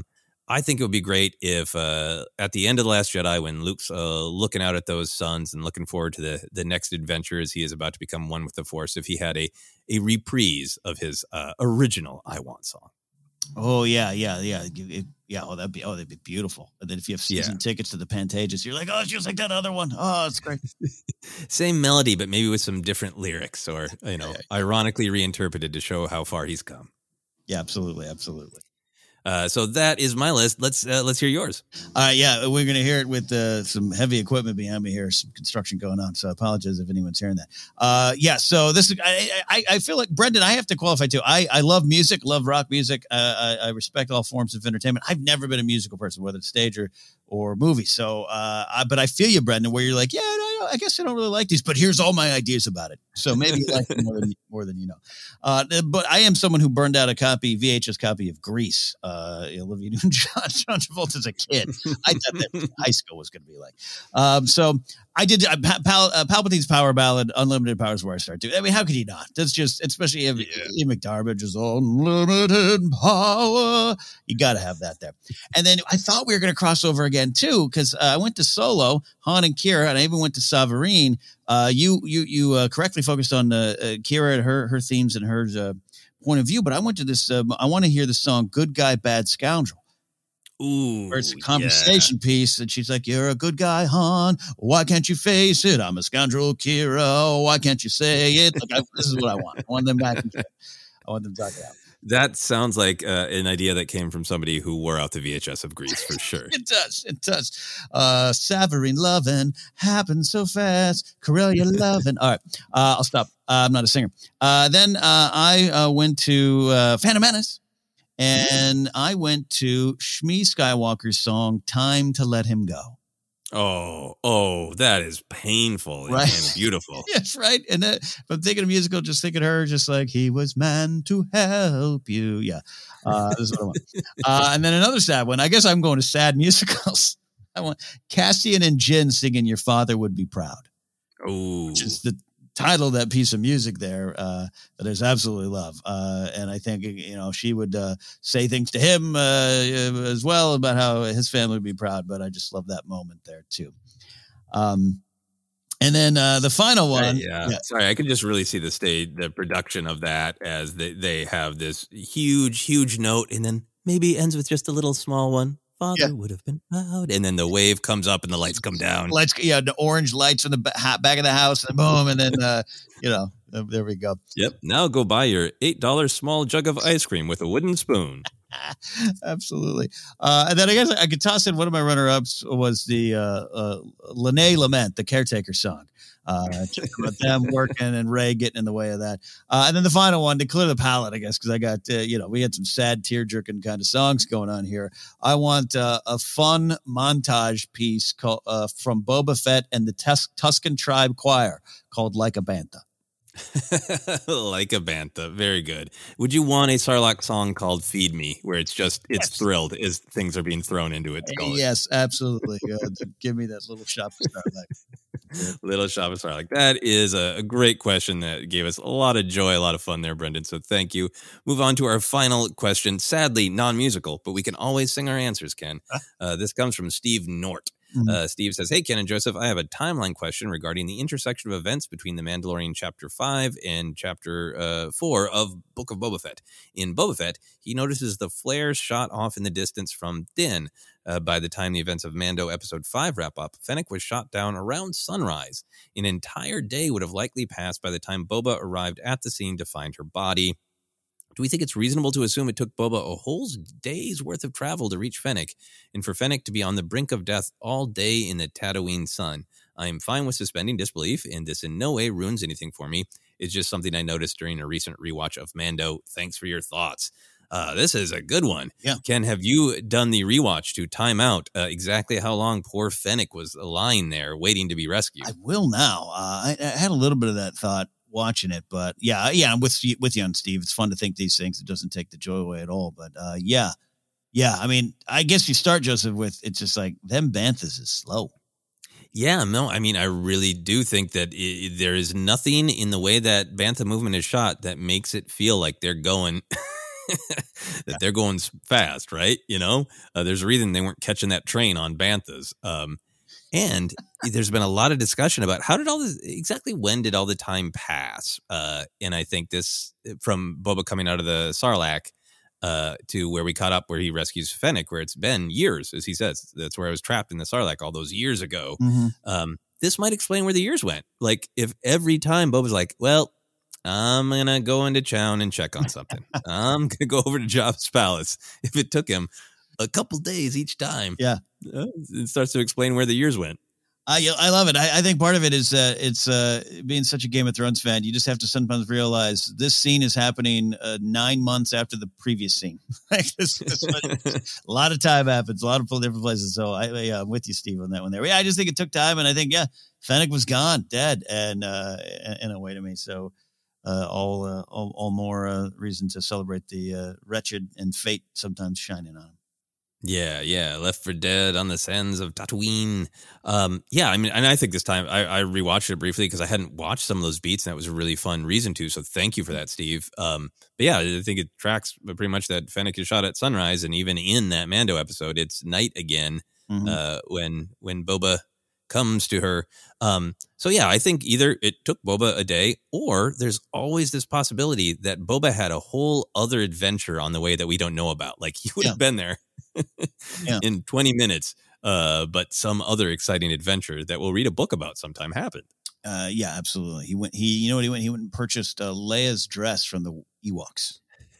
I think it would be great if uh, at the end of The Last Jedi, when Luke's uh, looking out at those suns and looking forward to the, the next adventure as he is about to become one with the Force, if he had a, a reprise of his uh, original I Want song. Oh, yeah, yeah, yeah. It, yeah, oh, that'd be oh, that'd be beautiful. And then if you have season yeah. tickets to the Pantages, you're like, oh, it's just like that other one. Oh, it's great. Same melody, but maybe with some different lyrics or, you know, ironically reinterpreted to show how far he's come. Yeah, absolutely, absolutely. Uh, so that is my list. Let's uh, let's hear yours. All right, yeah, we're going to hear it with uh, some heavy equipment behind me here, some construction going on. So I apologize if anyone's hearing that. Uh, yeah, so this is I, I I feel like Brendan. I have to qualify too. I, I love music, love rock music. Uh, I, I respect all forms of entertainment. I've never been a musical person, whether it's stage or or movie. So, uh, I, but I feel you, Brendan, where you're like, yeah, no, I guess I don't really like these, but here's all my ideas about it. So maybe you like them more than more than you know. Uh, but I am someone who burned out a copy, V H S copy of Grease. Uh, Olivia Newton-John, John Travolta as a kid. I thought that high school was going to be like. Um, so I did uh, Pal- uh, Palpatine's power ballad, Unlimited Power is where I start to. I mean, how could you not? That's just, especially if yeah. Ian McDiarmid is unlimited power. You got to have that there. And then I thought we were going to cross over again too, because uh, I went to Solo, Han and Kira, and I even went to Savareen. Uh, you you you uh, correctly focused on uh, uh, Kira and her her themes and her uh, point of view, but I went to this. Um, I want to hear the song "Good Guy, Bad Scoundrel." Ooh, where it's a conversation yeah. piece, and she's like, "You're a good guy, Han. Why can't you face it? I'm a scoundrel, Kira. Why can't you say it?" Like, I, this is what I want. I want them back. And I want them to talk it out. That sounds like uh, an idea that came from somebody who wore out the V H S of Grease for sure. It does. It does. Uh, Savareen loving happens so fast. Corellia loving. All right. Uh, I'll stop. Uh, I'm not a singer. Uh, then uh, I uh, went to uh, Phantom Menace, and mm. I went to Shmi Skywalker's song "Time to Let Him Go." Oh, oh, that is painful right? and beautiful. Yes, right. And uh, if I'm thinking of musical, just thinking of her, just like, he was meant to help you. Yeah, uh, this is what I want. Uh, and then another sad one. I guess I'm going to sad musicals. I want Cassian and Jin singing "Your Father Would Be Proud." Oh, which is the title of that piece of music there uh, that I just absolutely love. Uh, and I think, you know, she would uh, say things to him uh, as well about how his family would be proud. But I just love that moment there, too. Um, and then uh, the final one. Yeah. yeah. Sorry, I can just really see the stage, the production of that as they, they have this huge, huge note and then maybe ends with just a little small one. Father yeah. would have been proud. And then the wave comes up and the lights come down. Lights, yeah, the orange lights in the back of the house, and boom, and then, uh, you know, there we go. Yep. Now go buy your eight dollars small jug of ice cream with a wooden spoon. Absolutely. Uh, and then I guess I could toss in one of my runner-ups was the uh, uh, Lene Lament, the Caretaker song. Uh, about them working and Ray getting in the way of that. Uh, and then the final one to clear the palate, I guess, because I got, uh, you know, we had some sad tear-jerking kind of songs going on here. I want uh, a fun montage piece called, uh, from Boba Fett and the Tus- Tusken Tribe Choir called Like a Bantha. Like a Bantha. Very good. Would you want a Sarlacc song called Feed Me, where it's just, it's yes. thrilled as things are being thrown into it? Yes, absolutely. Uh, give me that little shop of Sarlacc. Little shop of Sarlacc. That is a, a great question that gave us a lot of joy, a lot of fun there, Brendan. So thank you. Move on to our final question. Sadly, non-musical, but we can always sing our answers, Ken. Uh, this comes from Steve Nort. Mm-hmm. Uh, Steve says, "Hey, Ken and Joseph, I have a timeline question regarding the intersection of events between The Mandalorian Chapter five and Chapter uh, four of Book of Boba Fett. In Boba Fett, he notices the flares shot off in the distance from Din. Uh, by the time the events of Mando Episode five wrap up, Fennec was shot down around sunrise. An entire day would have likely passed by the time Boba arrived at the scene to find her body. Do we think it's reasonable to assume it took Boba a whole day's worth of travel to reach Fennec, and for Fennec to be on the brink of death all day in the Tatooine sun? I am fine with suspending disbelief, and this in no way ruins anything for me. It's just something I noticed during a recent rewatch of Mando. Thanks for your thoughts." Uh, this is a good one. Yeah. Ken, have you done the rewatch to time out uh, exactly how long poor Fennec was lying there waiting to be rescued? I will now. Uh, I, I had a little bit of that thought watching it, but yeah, yeah, I'm with you, with you on Steve. It's fun to think these things. It doesn't take the joy away at all. But uh, yeah, yeah. I mean, I guess you start, Joseph, with it's just like them Banthas is slow. Yeah, no, I mean, I really do think that it, there is nothing in the way that Bantha movement is shot that makes it feel like they're going that they're going fast, right? You know, uh, there's a reason they weren't catching that train on Banthas. Um, and there's been a lot of discussion about how did all this, exactly when did all the time pass? Uh, and I think this, from Boba coming out of the Sarlacc uh, to where we caught up, where he rescues Fennec, where it's been years, as he says, that's where I was trapped in the Sarlacc all those years ago. Mm-hmm. Um, this might explain where the years went. Like if every time Boba's like, well, I'm going to go into town and check on something. I'm going to go over to Jabba's palace. If it took him a couple days each time, yeah, uh, it starts to explain where the years went. I I love it. I, I think part of it is uh, it's uh, being such a Game of Thrones fan. You just have to sometimes realize this scene is happening uh, nine months after the previous scene. Like this, this, a lot of time happens, a lot of different places. So I, yeah, I'm with you, Steve, on that one there. Yeah, I just think it took time, and I think yeah, Fennec was gone, dead, and uh, in a way to me. So uh, all, uh, all all more uh, reason to celebrate the uh, wretched and fate sometimes shining on him. Yeah, yeah, left for dead on the sands of Tatooine. Um, yeah, I mean, and I think this time I, I rewatched it briefly because I hadn't watched some of those beats, and that was a really fun reason to. So thank you for that, Steve. Um, but yeah, I think it tracks pretty much that Fennec is shot at sunrise, and even in that Mando episode, it's night again mm-hmm. uh, when when Boba comes to her. Um, so yeah, I think either it took Boba a day, or there's always this possibility that Boba had a whole other adventure on the way that we don't know about. Like he would have yeah. been there. yeah. in twenty minutes, uh, but some other exciting adventure that we'll read a book about sometime happened. Uh, yeah, absolutely. He went. He, you know what he went? He went and purchased uh, Leia's dress from the Ewoks.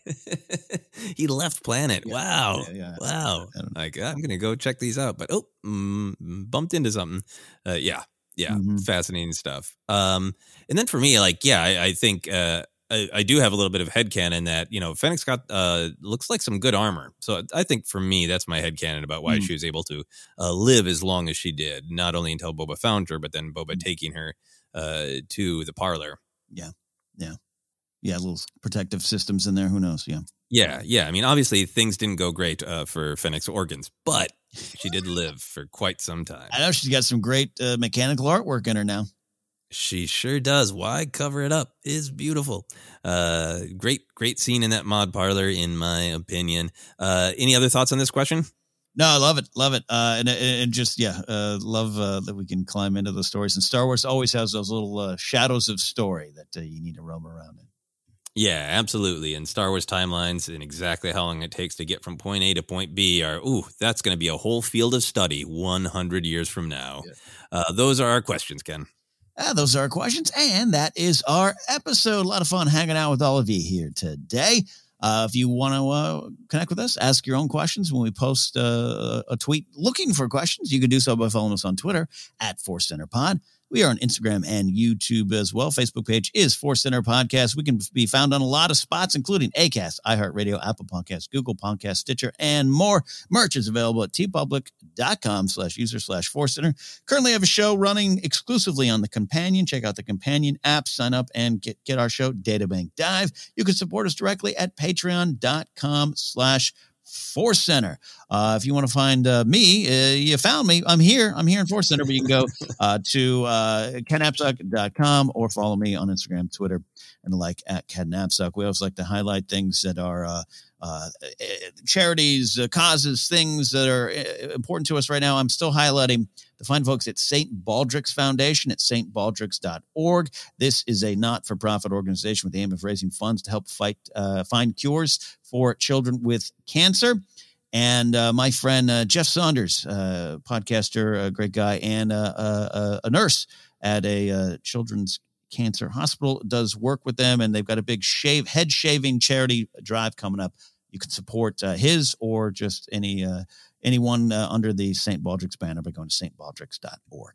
He left planet. Yeah. Wow, yeah, yeah. wow. Like I'm gonna go check these out, but oh, mm, bumped into something. Uh, yeah, yeah, mm-hmm. fascinating stuff. Um, and then for me, like, yeah, I, I think. Uh, I, I do have a little bit of headcanon that, you know, Fennec's got, uh, looks like some good armor. So I think for me, that's my headcanon about why mm. she was able to uh, live as long as she did, not only until Boba found her, but then Boba mm. taking her uh, to the parlor. Yeah. Yeah. Yeah. Little protective systems in there. Who knows? Yeah. Yeah. Yeah. I mean, obviously things didn't go great uh, for Fennec's organs, but she did live for quite some time. I know she's got some great uh, mechanical artwork in her now. She sure does. Why cover it up? Is beautiful. Uh, great, great scene in that mod parlor, in my opinion. Uh, any other thoughts on this question? No, I love it. Love it. Uh, and, and just, yeah, uh, love uh, that we can climb into the stories. And Star Wars always has those little uh, shadows of story that uh, you need to roam around in. Yeah, absolutely. And Star Wars timelines and exactly how long it takes to get from point A to point B are, ooh, that's going to be a whole field of study one hundred years from now. Yeah. Uh, those are our questions, Ken. Uh, those are our questions, and that is our episode. A lot of fun hanging out with all of you here today. Uh, if you want to uh, connect with us, ask your own questions when we post uh, a tweet looking for questions. You can do so by following us on Twitter at Force Center Pod. We are on Instagram and YouTube as well. Facebook page is Force Center Podcast. We can be found on a lot of spots, including Acast, iHeartRadio, Apple Podcasts, Google Podcasts, Stitcher, and more. Merch is available at tpublic.com slash user slash Force Center. Currently have a show running exclusively on the Companion. Check out the Companion app, sign up, and get, get our show, Databank Dive. You can support us directly at patreon.com slash Force Center. Uh, if you want to find uh, me, uh, you found me. I'm here. I'm here in Force Center, but you can go uh, to uh, ken napzok dot com or follow me on Instagram, Twitter, and the like at Ken Napzok. We always like to highlight things that are uh, uh, charities, uh, causes, things that are important to us right now. I'm still highlighting the fine folks at Saint Baldrick's Foundation at st baldricks dot org. This is a not-for-profit organization with the aim of raising funds to help fight uh, find cures for children with cancer. And uh, my friend uh, Jeff Saunders, uh, podcaster, a great guy, and uh, uh, a nurse at a uh, children's cancer hospital, does work with them, and they've got a big shave head shaving charity drive coming up. You can support uh, his or just any uh, anyone uh, under the Saint Baldrick's banner by going to st baldricks dot org.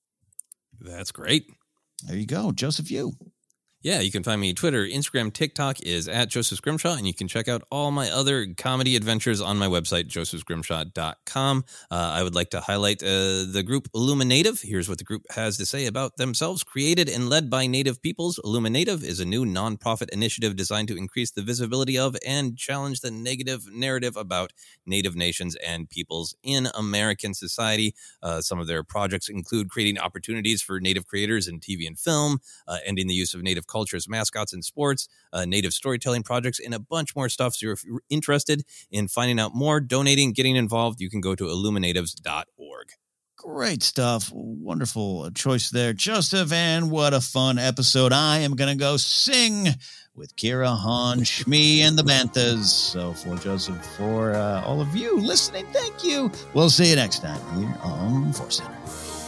That's great. There you go, Joseph. You. Yeah, you can find me Twitter, Instagram, TikTok is at Joseph Scrimshaw, and you can check out all my other comedy adventures on my website, joseph scrimshaw dot com. Uh, I would like to highlight uh, the group Illuminative. Here's what the group has to say about themselves. Created and led by Native peoples, Illuminative is a new nonprofit initiative designed to increase the visibility of and challenge the negative narrative about Native nations and peoples in American society. Uh, some of their projects include creating opportunities for Native creators in T V and film, uh, ending the use of Native culture cultures, mascots in sports, uh, native storytelling projects, and a bunch more stuff. So if you're interested in finding out more, donating, getting involved, you can go to illuminatives dot org. Great stuff. Wonderful choice there, Joseph. And what a fun episode. I am going to go sing with Kira, Han, Shmi, and the Banthas. So for Joseph, for uh, all of you listening, thank you. We'll see you next time here on Force Center.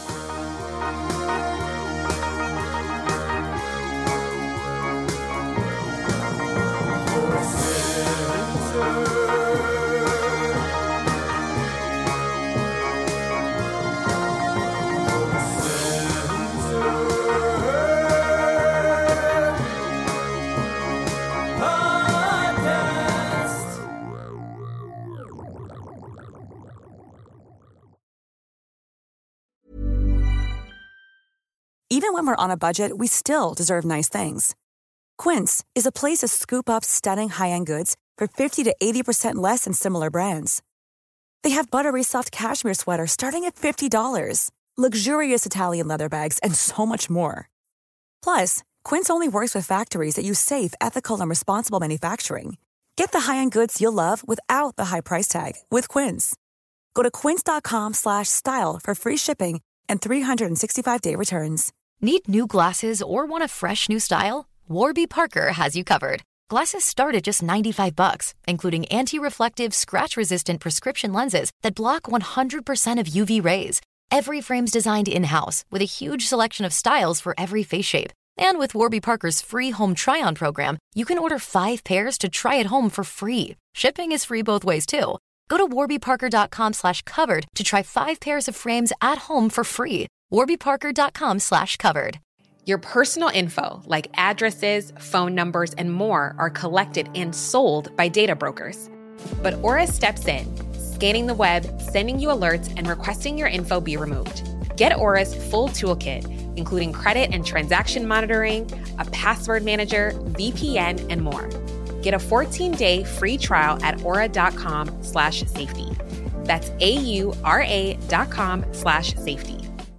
Even when we're on a budget, we still deserve nice things. Quince is a place to scoop up stunning high-end goods for fifty to eighty percent less than similar brands. They have buttery soft cashmere sweaters starting at fifty dollars, luxurious Italian leather bags, and so much more. Plus, Quince only works with factories that use safe, ethical, and responsible manufacturing. Get the high-end goods you'll love without the high price tag with Quince. Go to quince.com slash style for free shipping and three sixty-five day returns. Need new glasses or want a fresh new style? Warby Parker has you covered. Glasses start at just ninety-five bucks, including anti-reflective, scratch-resistant prescription lenses that block one hundred percent of U V rays. Every frame's designed in-house with a huge selection of styles for every face shape. And with Warby Parker's free home try-on program, you can order five pairs to try at home for free. Shipping is free both ways, too. Go to warbyparker.com slash covered to try five pairs of frames at home for free. warbyparker.com slash covered. Your personal info, like addresses, phone numbers, and more, are collected and sold by data brokers. But Aura steps in, scanning the web, sending you alerts, and requesting your info be removed. Get Aura's full toolkit, including credit and transaction monitoring, a password manager, V P N, and more. Get a fourteen-day free trial at aura.com slash safety. That's A-U-R-A dot com slash safety.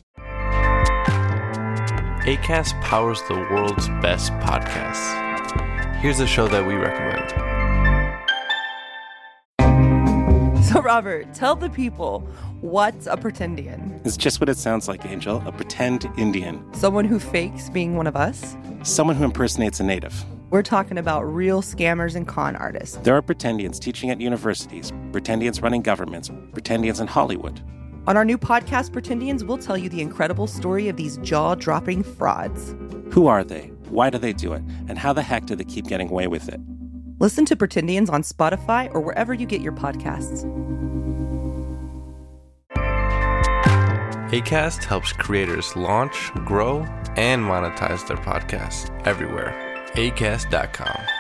Acast powers the world's best podcasts. Here's a show that we recommend. So, Robert, tell the people, what's a pretendian? It's just what it sounds like, Angel. A pretend Indian. Someone who fakes being one of us? Someone who impersonates a native. We're talking about real scammers and con artists. There are pretendians teaching at universities, pretendians running governments, pretendians in Hollywood. On our new podcast, Pretendians, we'll tell you the incredible story of these jaw-dropping frauds. Who are they? Why do they do it? And how the heck do they keep getting away with it? Listen to Pretendians on Spotify or wherever you get your podcasts. Acast helps creators launch, grow, and monetize their podcasts everywhere. acast dot com.